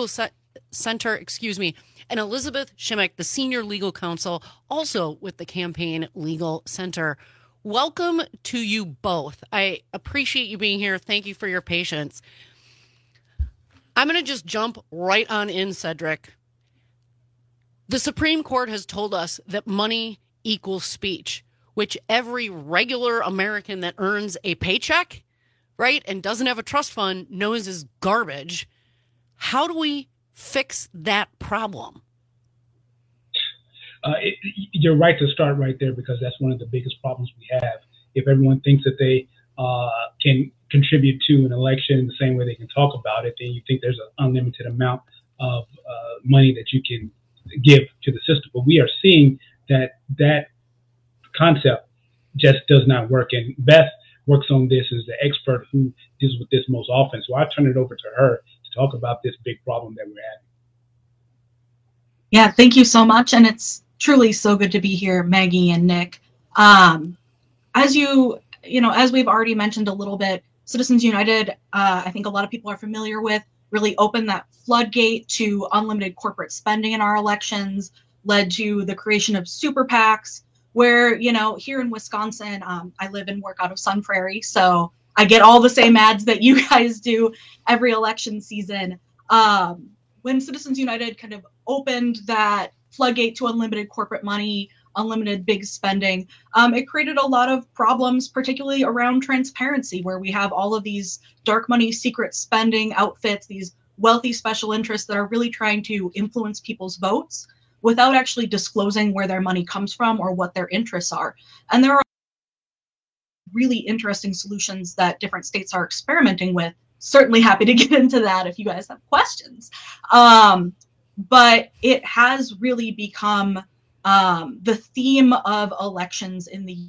Center, excuse me, and Elizabeth Shimmick, the senior legal counsel, also with the Campaign Legal Center. Welcome to you both. I appreciate you being here. Thank you for your patience. I'm going to just jump right on in, Cedric. The Supreme Court has told us that money equals speech, which every regular American that earns a paycheck, right, and doesn't have a trust fund knows is garbage. How do we fix that problem? Uh, it, you're right to start right there, because that's one of the biggest problems we have. If everyone thinks that they uh, can contribute to an election in the same way they can talk about it, then you think there's an unlimited amount of uh, money that you can give to the system. But we are seeing that that concept just does not work. And Beth works on this as the expert who deals with this most often. So I turn it over to her to talk about this big problem that we're having. Yeah, thank you so much. And it's truly so good to be here, Maggie and Nick. Um, as you, you know, as we've already mentioned a little bit, Citizens United, uh, I think a lot of people are familiar with, really opened that floodgate to unlimited corporate spending in our elections, led to the creation of super PACs, where, you know, here in Wisconsin, um, I live and work out of Sun Prairie, so I get all the same ads that you guys do every election season. Um, when Citizens United kind of opened that floodgate to unlimited corporate money, unlimited big spending, um, it created a lot of problems, particularly around transparency, where we have all of these dark money, secret spending outfits, these wealthy special interests that are really trying to influence people's votes without actually disclosing where their money comes from or what their interests are. And there are really interesting solutions that different states are experimenting with. Certainly happy to get into that if you guys have questions. Um, but it has really become um, the theme of elections in the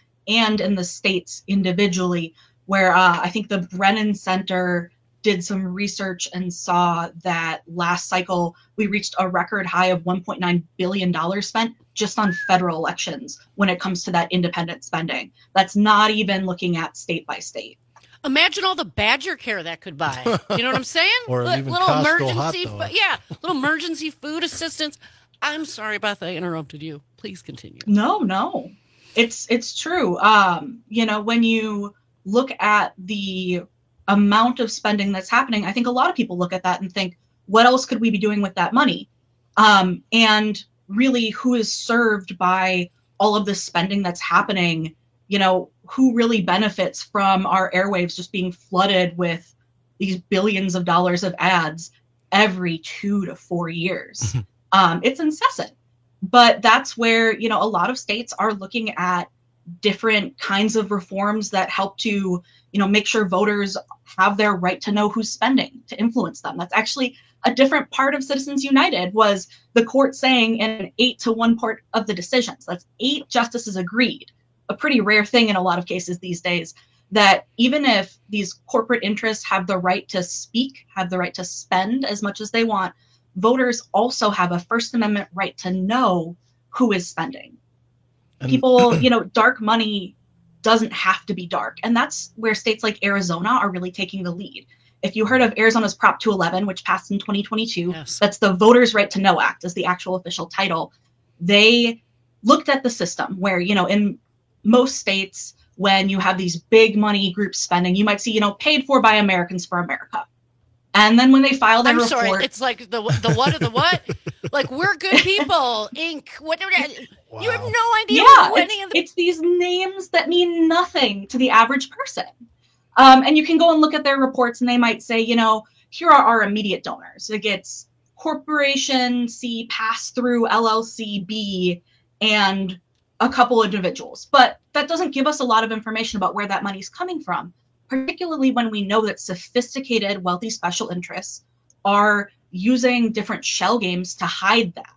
and in the states individually, where uh, I think the Brennan Center did some research and saw that last cycle we reached a record high of one point nine billion dollars spent just on federal elections when it comes to that independent spending. That's not even looking at state by state. Imagine all the Badger care that could buy. You know what I'm saying? Or L- even little Costco emergency, hot dog. fu- yeah, little emergency food assistance. I'm sorry, Beth, I interrupted you. Please continue. No, no, it's it's true. Um, you know, when you look at the amount of spending that's happening, I think a lot of people look at that and think, what else could we be doing with that money? Um, and really, who is served by all of this spending that's happening? You know, who really benefits from our airwaves just being flooded with these billions of dollars of ads every two to four years? um, it's incessant. But that's where, you know, a lot of states are looking at different kinds of reforms that help to, you know, make sure voters have their right to know who's spending, to influence them. That's actually a different part of Citizens United, was the court saying in an eight to one part of the decisions, that's eight justices agreed, a pretty rare thing in a lot of cases these days, that even if these corporate interests have the right to speak, have the right to spend as much as they want, voters also have a First Amendment right to know who is spending. And- People, you know, dark money doesn't have to be dark. And that's where states like Arizona are really taking the lead. If you heard of Arizona's Prop two eleven, which passed in twenty twenty-two, yes. That's the Voters' Right to Know Act, is the actual official title. They looked at the system where, you know, in most states, when you have these big money groups spending, you might see, you know, paid for by Americans for America. And then when they file their I'm report, sorry, it's like the the what of the what? Like, we're good people, Incorporated. What? Wow. You have no idea yeah, who it's, any of the- it's these names that mean nothing to the average person. Um, and you can go and look at their reports, and they might say, you know, here are our immediate donors. It gets Corporation C, Pass Through, L L C B, and a couple individuals. But that doesn't give us a lot of information about where that money's coming from, particularly when we know that sophisticated, wealthy special interests are using different shell games to hide that.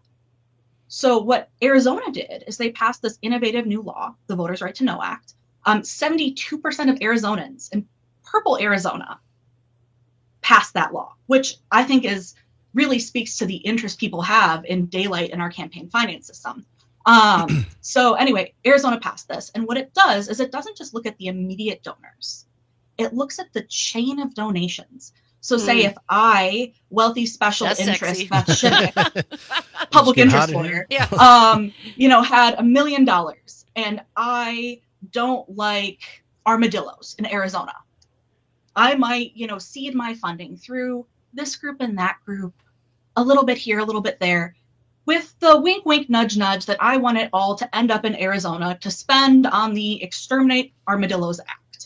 So what Arizona did is they passed this innovative new law, the Voters' Right to Know Act. Um, seventy-two percent of Arizonans in purple Arizona passed that law, which I think is really speaks to the interest people have in daylight in our campaign finance system. Um, so anyway, Arizona passed this. And what it does is it doesn't just look at the immediate donors. It looks at the chain of donations. So say Mm. if I, wealthy special That's interest, sexy. Beth Shimmick, public get interest hot in lawyer, here. um, you know, had a million dollars and I don't like armadillos in Arizona. I might, you know, seed my funding through this group and that group, a little bit here, a little bit there, with the wink, wink, nudge, nudge that I want it all to end up in Arizona to spend on the Exterminate Armadillos Act.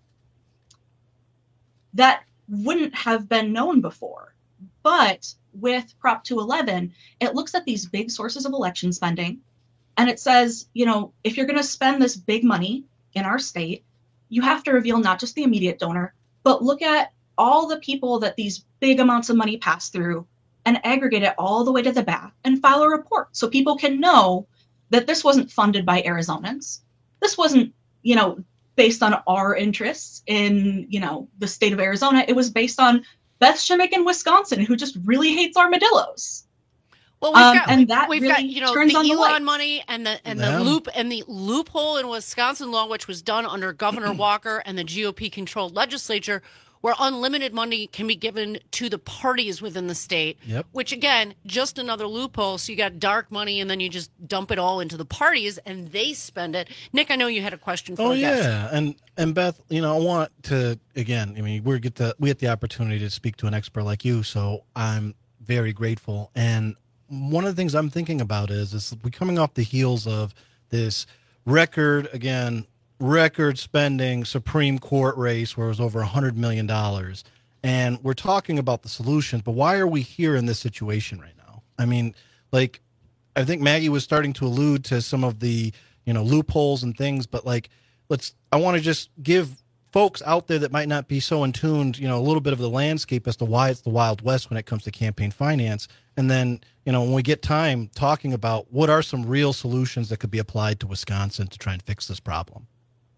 That wouldn't have been known before. But with Prop two eleven, it looks at these big sources of election spending and it says, you know, if you're going to spend this big money in our state, you have to reveal not just the immediate donor, but look at all the people that these big amounts of money pass through and aggregate it all the way to the back and file a report so people can know that this wasn't funded by Arizonans. This wasn't, you know, based on our interests in, you know, the state of Arizona. It was based on Beth Shimmick in Wisconsin, who just really hates armadillos. Well, we've Um, got and we've, that we've really got you know turns the on the Elon lights. money and the and Yeah. the loop and the loophole in Wisconsin law, which was done under Governor Walker and the G O P controlled legislature, where unlimited money can be given to the parties within the state. Yep. Which again, just another loophole. So you got dark money, and then you just dump it all into the parties, and they spend it. Nick, I know you had a question for Oh us. yeah, and and Beth, you know, I want to again. I mean, we get the we get the opportunity to speak to an expert like you, so I'm very grateful. And one of the things I'm thinking about is is we're coming off the heels of this record again, record spending Supreme Court race where it was over a hundred million dollars, and we're talking about the solutions. But why are we here in this situation right now? I mean, like, I think Maggie was starting to allude to some of the you know loopholes and things, but like. Let's. I want to just give folks out there that might not be so in tuned, you know, a little bit of the landscape as to why it's the Wild West when it comes to campaign finance. And then, you know, when we get time talking about what are some real solutions that could be applied to Wisconsin to try and fix this problem.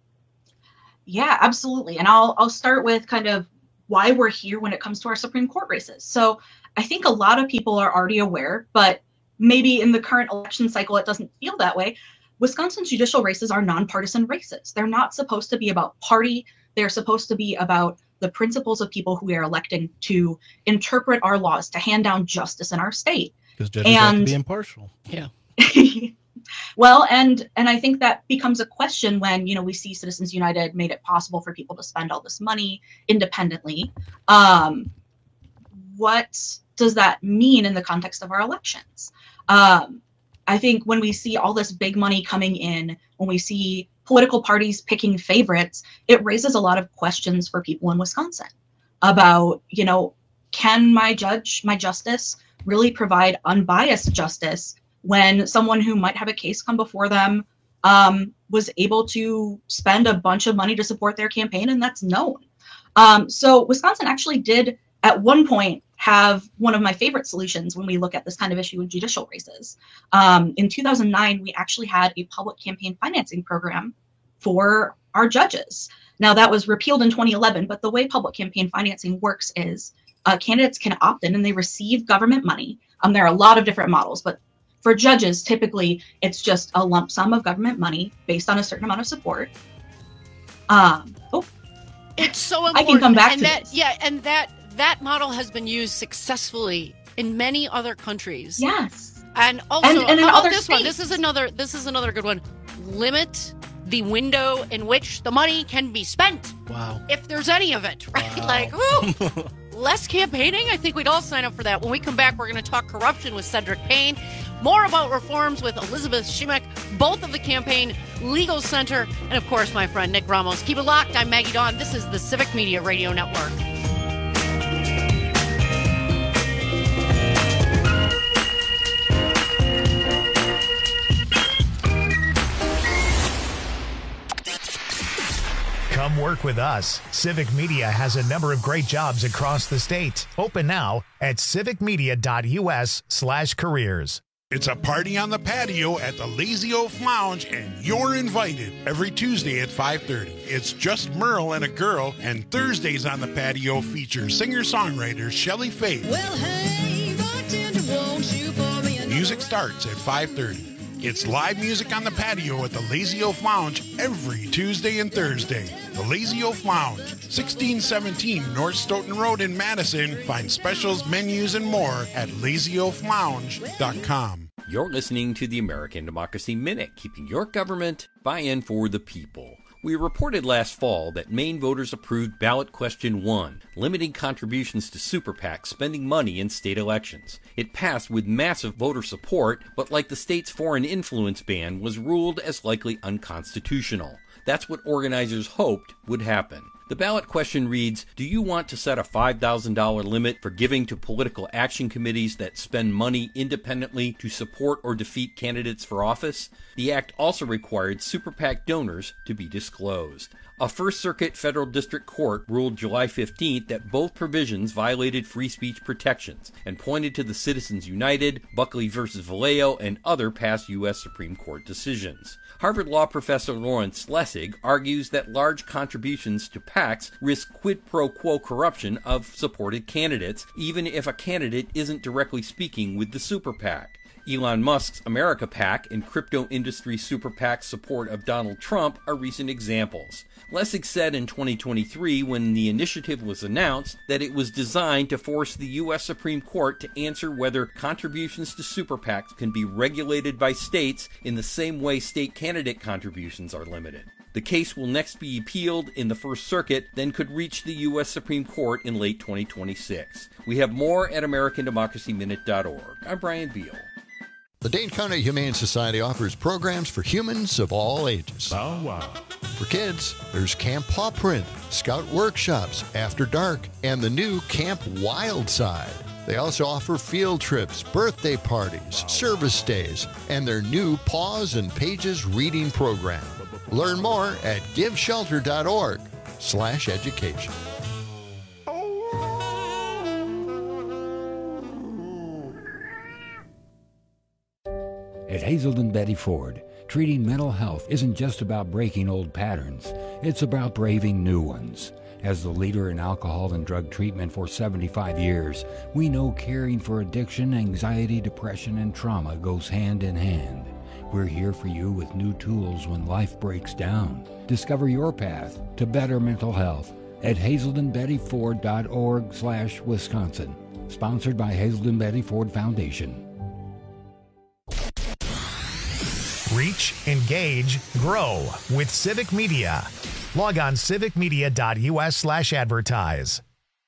Yeah, absolutely. And I'll I'll start with kind of why we're here when it comes to our Supreme Court races. So I think a lot of people are already aware, but maybe in the current election cycle it doesn't feel that way. Wisconsin's judicial races are nonpartisan races. They're not supposed to be about party. They're supposed to be about the principles of people who we are electing to interpret our laws, to hand down justice in our state. Because judges have to be impartial. Yeah. Well, and and I think that becomes a question when, you know, we see Citizens United made it possible for people to spend all this money independently. Um, what does that mean in the context of our elections? Um, I think when we see all this big money coming in, when we see political parties picking favorites, it raises a lot of questions for people in Wisconsin about, you know, can my judge, my justice really provide unbiased justice when someone who might have a case come before them um, was able to spend a bunch of money to support their campaign, and that's known. Um, so Wisconsin actually did at one point have one of my favorite solutions when we look at this kind of issue with judicial races. Um, in two thousand nine, we actually had a public campaign financing program for our judges. Now that was repealed in twenty eleven, but the way public campaign financing works is uh, candidates can opt in and they receive government money. Um, there are a lot of different models, but for judges, typically it's just a lump sum of government money based on a certain amount of support. Um, oh, It's so I important. can come back and to that, this. Yeah, and that that model has been used successfully in many other countries. Yes. And also, And- and in how about other this one? This states. is another. This is another good one. Limit the window in which the money can be spent. Wow. If there's any of it, right? Like, whew, less campaigning. I think we'd all sign up for that. When we come back, we're going to talk corruption with Cedric Payne. More about reforms with Elizabeth Shimmick, both of the Campaign Legal Center, and of course, my friend Nick Ramos. Keep it locked. I'm Maggie Dawn. This is the Civic Media Radio Network. Come work with us. Civic Media has a number of great jobs across the state. Open now at civicmedia.us slash careers. It's a party on the patio at the Lazy Oaf Lounge, and you're invited every Tuesday at five thirty. It's just Merle and a girl, and Thursdays on the patio feature singer-songwriter Shelley Faith. Well, hey, bartender, won't you pour me a Music starts at five thirty. It's live music on the patio at the Lazy Oaf Lounge every Tuesday and Thursday. The Lazy Oaf Lounge, sixteen seventeen North Stoughton Road in Madison. Find specials, menus, and more at lazy oaf lounge dot com. You're listening to the American Democracy Minute, keeping your government buy-in for the people. We reported last fall that Maine voters approved ballot question one, limiting contributions to super PACs spending money in state elections. It passed with massive voter support, but like the state's foreign influence ban, was ruled as likely unconstitutional. That's what organizers hoped would happen. The ballot question reads, do you want to set a five thousand dollars limit for giving to political action committees that spend money independently to support or defeat candidates for office? The act also required super PAC donors to be disclosed. A First Circuit Federal District Court ruled July fifteenth that both provisions violated free speech protections and pointed to the Citizens United, Buckley versus Vallejo, and other past U S Supreme Court decisions. Harvard Law professor Lawrence Lessig argues that large contributions to PACs risk quid pro quo corruption of supported candidates, even if a candidate isn't directly speaking with the super PAC. Elon Musk's America PAC and crypto industry super PAC's support of Donald Trump are recent examples. Lessig said in twenty twenty-three, when the initiative was announced, that it was designed to force the U S Supreme Court to answer whether contributions to super PACs can be regulated by states in the same way state candidate contributions are limited. The case will next be appealed in the First Circuit, then could reach the U S Supreme Court in late twenty twenty-six. We have more at american democracy minute dot org. I'm Brian Beal. The Dane County Humane Society offers programs for humans of all ages. Oh, wow. For kids, there's Camp Paw Print, Scout Workshops, After Dark, and the new Camp Wild Side. They also offer field trips, birthday parties, service days, and their new Paws and Pages reading program. Learn more at giveshelter.org slash education. At Hazelden Betty Ford, treating mental health isn't just about breaking old patterns, it's about braving new ones. As the leader in alcohol and drug treatment for seventy-five years, we know caring for addiction, anxiety, depression, and trauma goes hand in hand. We're here for you with new tools when life breaks down. Discover your path to better mental health at hazelden betty ford dot org slash Wisconsin. Sponsored by Hazelden Betty Ford Foundation. Reach, engage, grow with Civic Media. Log on civic media dot u s slash advertise.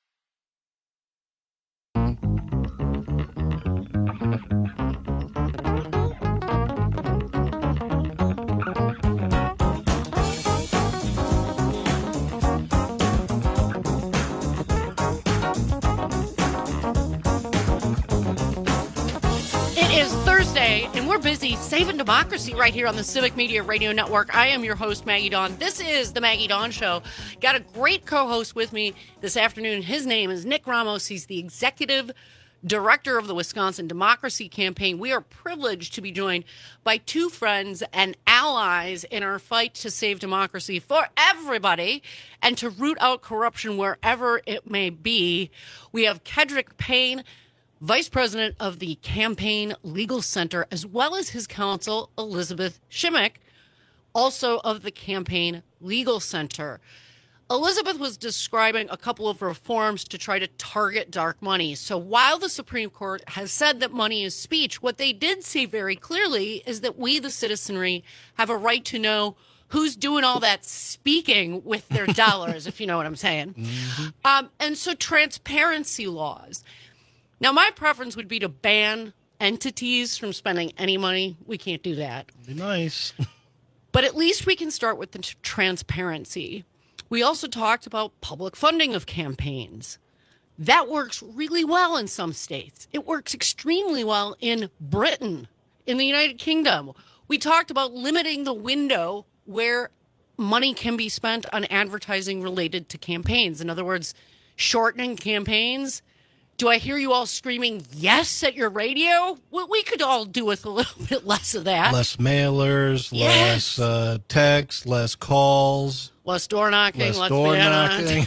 And we're busy saving democracy right here on the Civic Media Radio Network. I am your host, Maggie Dawn. This is the Maggie Dawn Show. Got a great co-host with me this afternoon. His name is Nick Ramos. He's the executive director of the Wisconsin Democracy Campaign. We are privileged to be joined by two friends and allies in our fight to save democracy for everybody and to root out corruption wherever it may be. We have Kedrick Payne, Vice President of the Campaign Legal Center, as well as his counsel, Elizabeth Shimmick, also of the Campaign Legal Center. Elizabeth was describing a couple of reforms to try to target dark money. So while the Supreme Court has said that money is speech, what they did say very clearly is that we, the citizenry, have a right to know who's doing all that speaking with their dollars, if you know what I'm saying. Mm-hmm. Um, and so transparency laws. Now, my preference would be to ban entities from spending any money. We can't do that. Be nice. But at least we can start with the t- transparency. We also talked about public funding of campaigns. That works really well in some states. It works extremely well in Britain, in the United Kingdom. We talked about limiting the window where money can be spent on advertising related to campaigns. In other words, shortening campaigns. Do I hear you all screaming yes at your radio? Well, we could all do with a little bit less of that. Less mailers, yes. less uh, text, less calls. Less door knocking. Less let's door be knocking.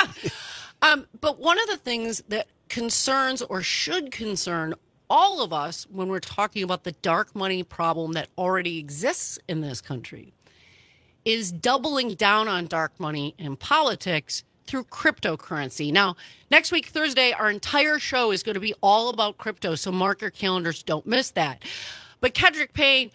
um, but one of the things that concerns or should concern all of us when we're talking about the dark money problem that already exists in this country is doubling down on dark money in politics through cryptocurrency. Now, next week, Thursday, our entire show is going to be all about crypto, so mark your calendars. Don't miss that. But Kedrick Payne,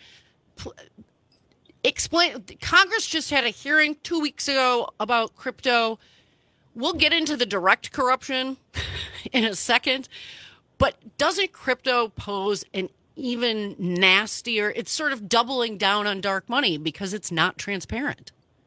explain. Congress just had a hearing two weeks ago about crypto. We'll get into the direct corruption in a second, but doesn't crypto pose an even nastier? It's sort of doubling down on dark money because it's not transparent.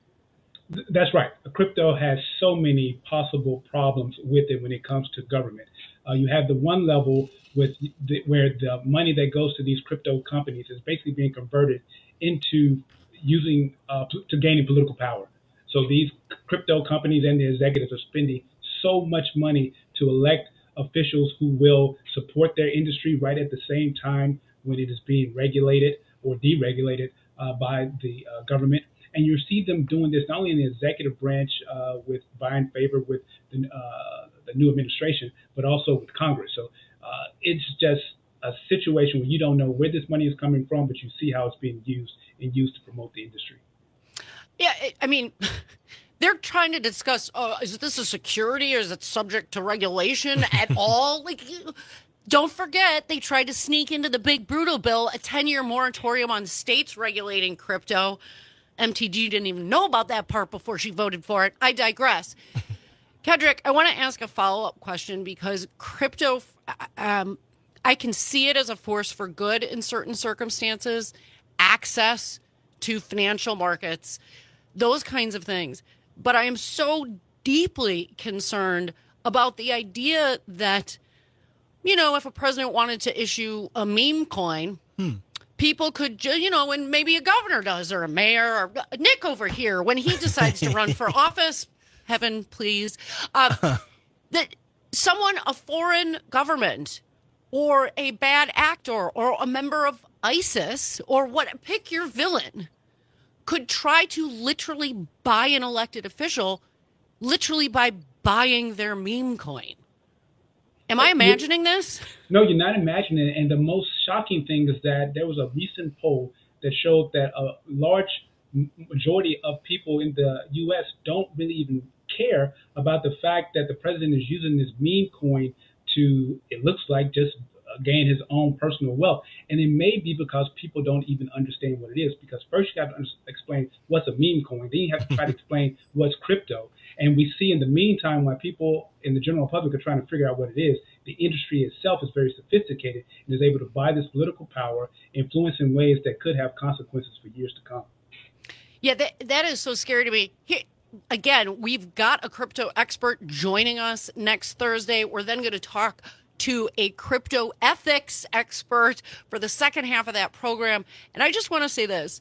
That's right. Crypto has so many possible problems with it when it comes to government. Uh, you have the one level with the, where the money that goes to these crypto companies is basically being converted into using uh, to, to gaining political power. So these crypto companies and the executives are spending so much money to elect officials who will support their industry right at the same time when it is being regulated or deregulated uh, by the uh, government. And you see them doing this not only in the executive branch uh, with buying favor with the, uh, the new administration, but also with Congress. So uh, it's just a situation where you don't know where this money is coming from, but you see how it's being used and used to promote the industry. Yeah, I mean, they're trying to discuss, uh, is this a security or is it subject to regulation at all? Like, don't forget, they tried to sneak into the big brutal bill a ten-year moratorium on states regulating crypto. M T G didn't even know about that part before she voted for it. I digress. Kedrick, I want to ask a follow-up question because crypto, um, I can see it as a force for good in certain circumstances, access to financial markets, those kinds of things. But I am so deeply concerned about the idea that, you know, if a president wanted to issue a meme coin, hmm. people could, you know, and maybe a governor does or a mayor or Nick over here when he decides to run for office, heaven, please, uh, that someone, a foreign government or a bad actor or a member of ISIS or what, pick your villain, could try to literally buy an elected official literally by buying their meme coin. Am I imagining this? No, you're not imagining it. And the most shocking thing is that there was a recent poll that showed that a large majority of people in the U S don't really even care about the fact that the president is using this meme coin to, it looks like, just gain his own personal wealth. And it may be because people don't even understand what it is. Because first you have to explain what's a meme coin. Then you have to try to explain what's crypto. And we see in the meantime, while people in the general public are trying to figure out what it is, the industry itself is very sophisticated and is able to buy this political power, influence in ways that could have consequences for years to come. Yeah, that, that is so scary to me. Here, again, we've got a crypto expert joining us next Thursday. We're then going to talk to a crypto ethics expert for the second half of that program. And I just want to say this.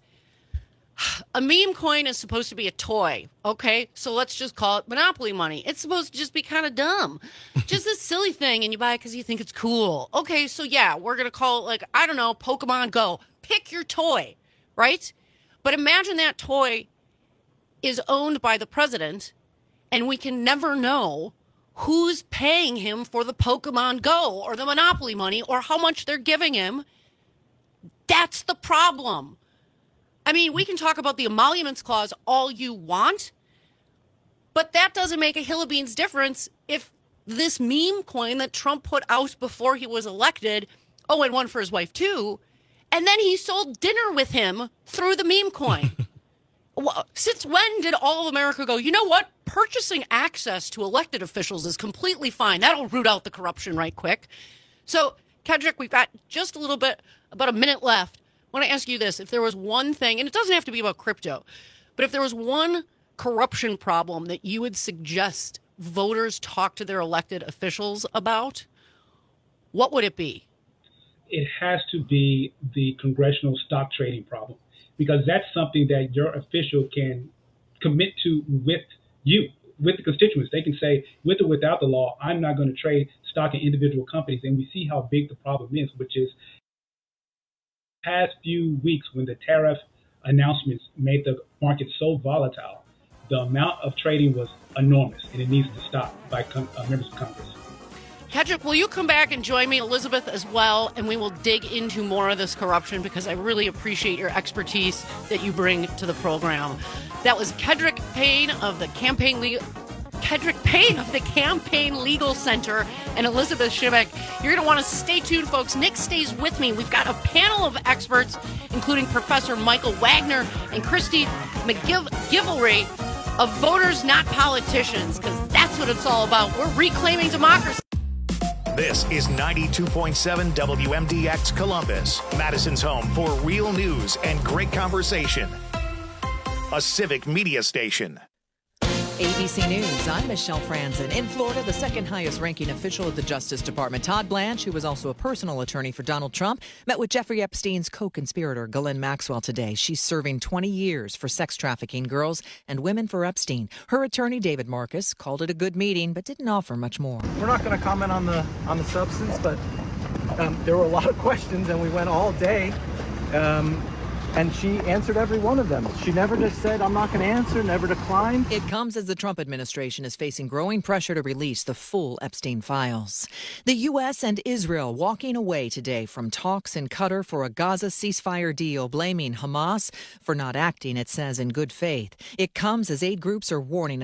A meme coin is supposed to be a toy, okay? So let's just call it Monopoly money. It's supposed to just be kind of dumb. Just this silly thing, and you buy it because you think it's cool. Okay, so yeah, we're going to call it, like, I don't know, Pokemon Go. Pick your toy, right? But imagine that toy is owned by the president, and we can never know who's paying him for the Pokemon Go or the Monopoly money or how much they're giving him. That's the problem. I mean, we can talk about the emoluments clause all you want, but that doesn't make a hill of beans difference if this meme coin that Trump put out before he was elected, oh, and one for his wife too, and then he sold dinner with him through the meme coin. Since when did all of America go, you know what? Purchasing access to elected officials is completely fine. That'll root out the corruption right quick. So, Kedrick, we've got just a little bit, about a minute left. I want to ask you this. If there was one thing, and it doesn't have to be about crypto, but if there was one corruption problem that you would suggest voters talk to their elected officials about, what would it be? It has to be the congressional stock trading problem, because that's something that your official can commit to with you, with the constituents. They can say, with or without the law, I'm not going to trade stock in individual companies. And we see how big the problem is, which is past few weeks when the tariff announcements made the market so volatile, the amount of trading was enormous, and it needs to stop by com- uh, members of Congress. Kedrick, will you come back and join me, Elizabeth, as well, and we will dig into more of this corruption because I really appreciate your expertise that you bring to the program. That was Kedrick Payne of the Campaign Legal... Kedrick Payne of the Campaign Legal Center and Elizabeth Shimmick. You're going to want to stay tuned, folks. Nick stays with me. We've got a panel of experts, including Professor Michael Wagner and Christy McGivelry of Voters Not Politicians, because that's what it's all about. We're reclaiming democracy. This is ninety-two point seven W M D X Columbus, Madison's home for real news and great conversation. A civic media station. A B C News, I'm Michelle Franzen. In Florida, the second highest ranking official at the Justice Department, Todd Blanche, who was also a personal attorney for Donald Trump, met with Jeffrey Epstein's co-conspirator, Ghislaine Maxwell, today. She's serving twenty years for sex trafficking girls and women for Epstein. Her attorney, David Marcus, called it a good meeting, but didn't offer much more. We're not going to comment on the on the substance, but um, there were a lot of questions, and we went all day. Um, And she answered every one of them. She never just said, I'm not going to answer, never declined. It comes as the Trump administration is facing growing pressure to release the full Epstein files. The U S and Israel walking away today from talks in Qatar for a Gaza ceasefire deal, blaming Hamas for not acting, it says, in good faith. It comes as aid groups are warning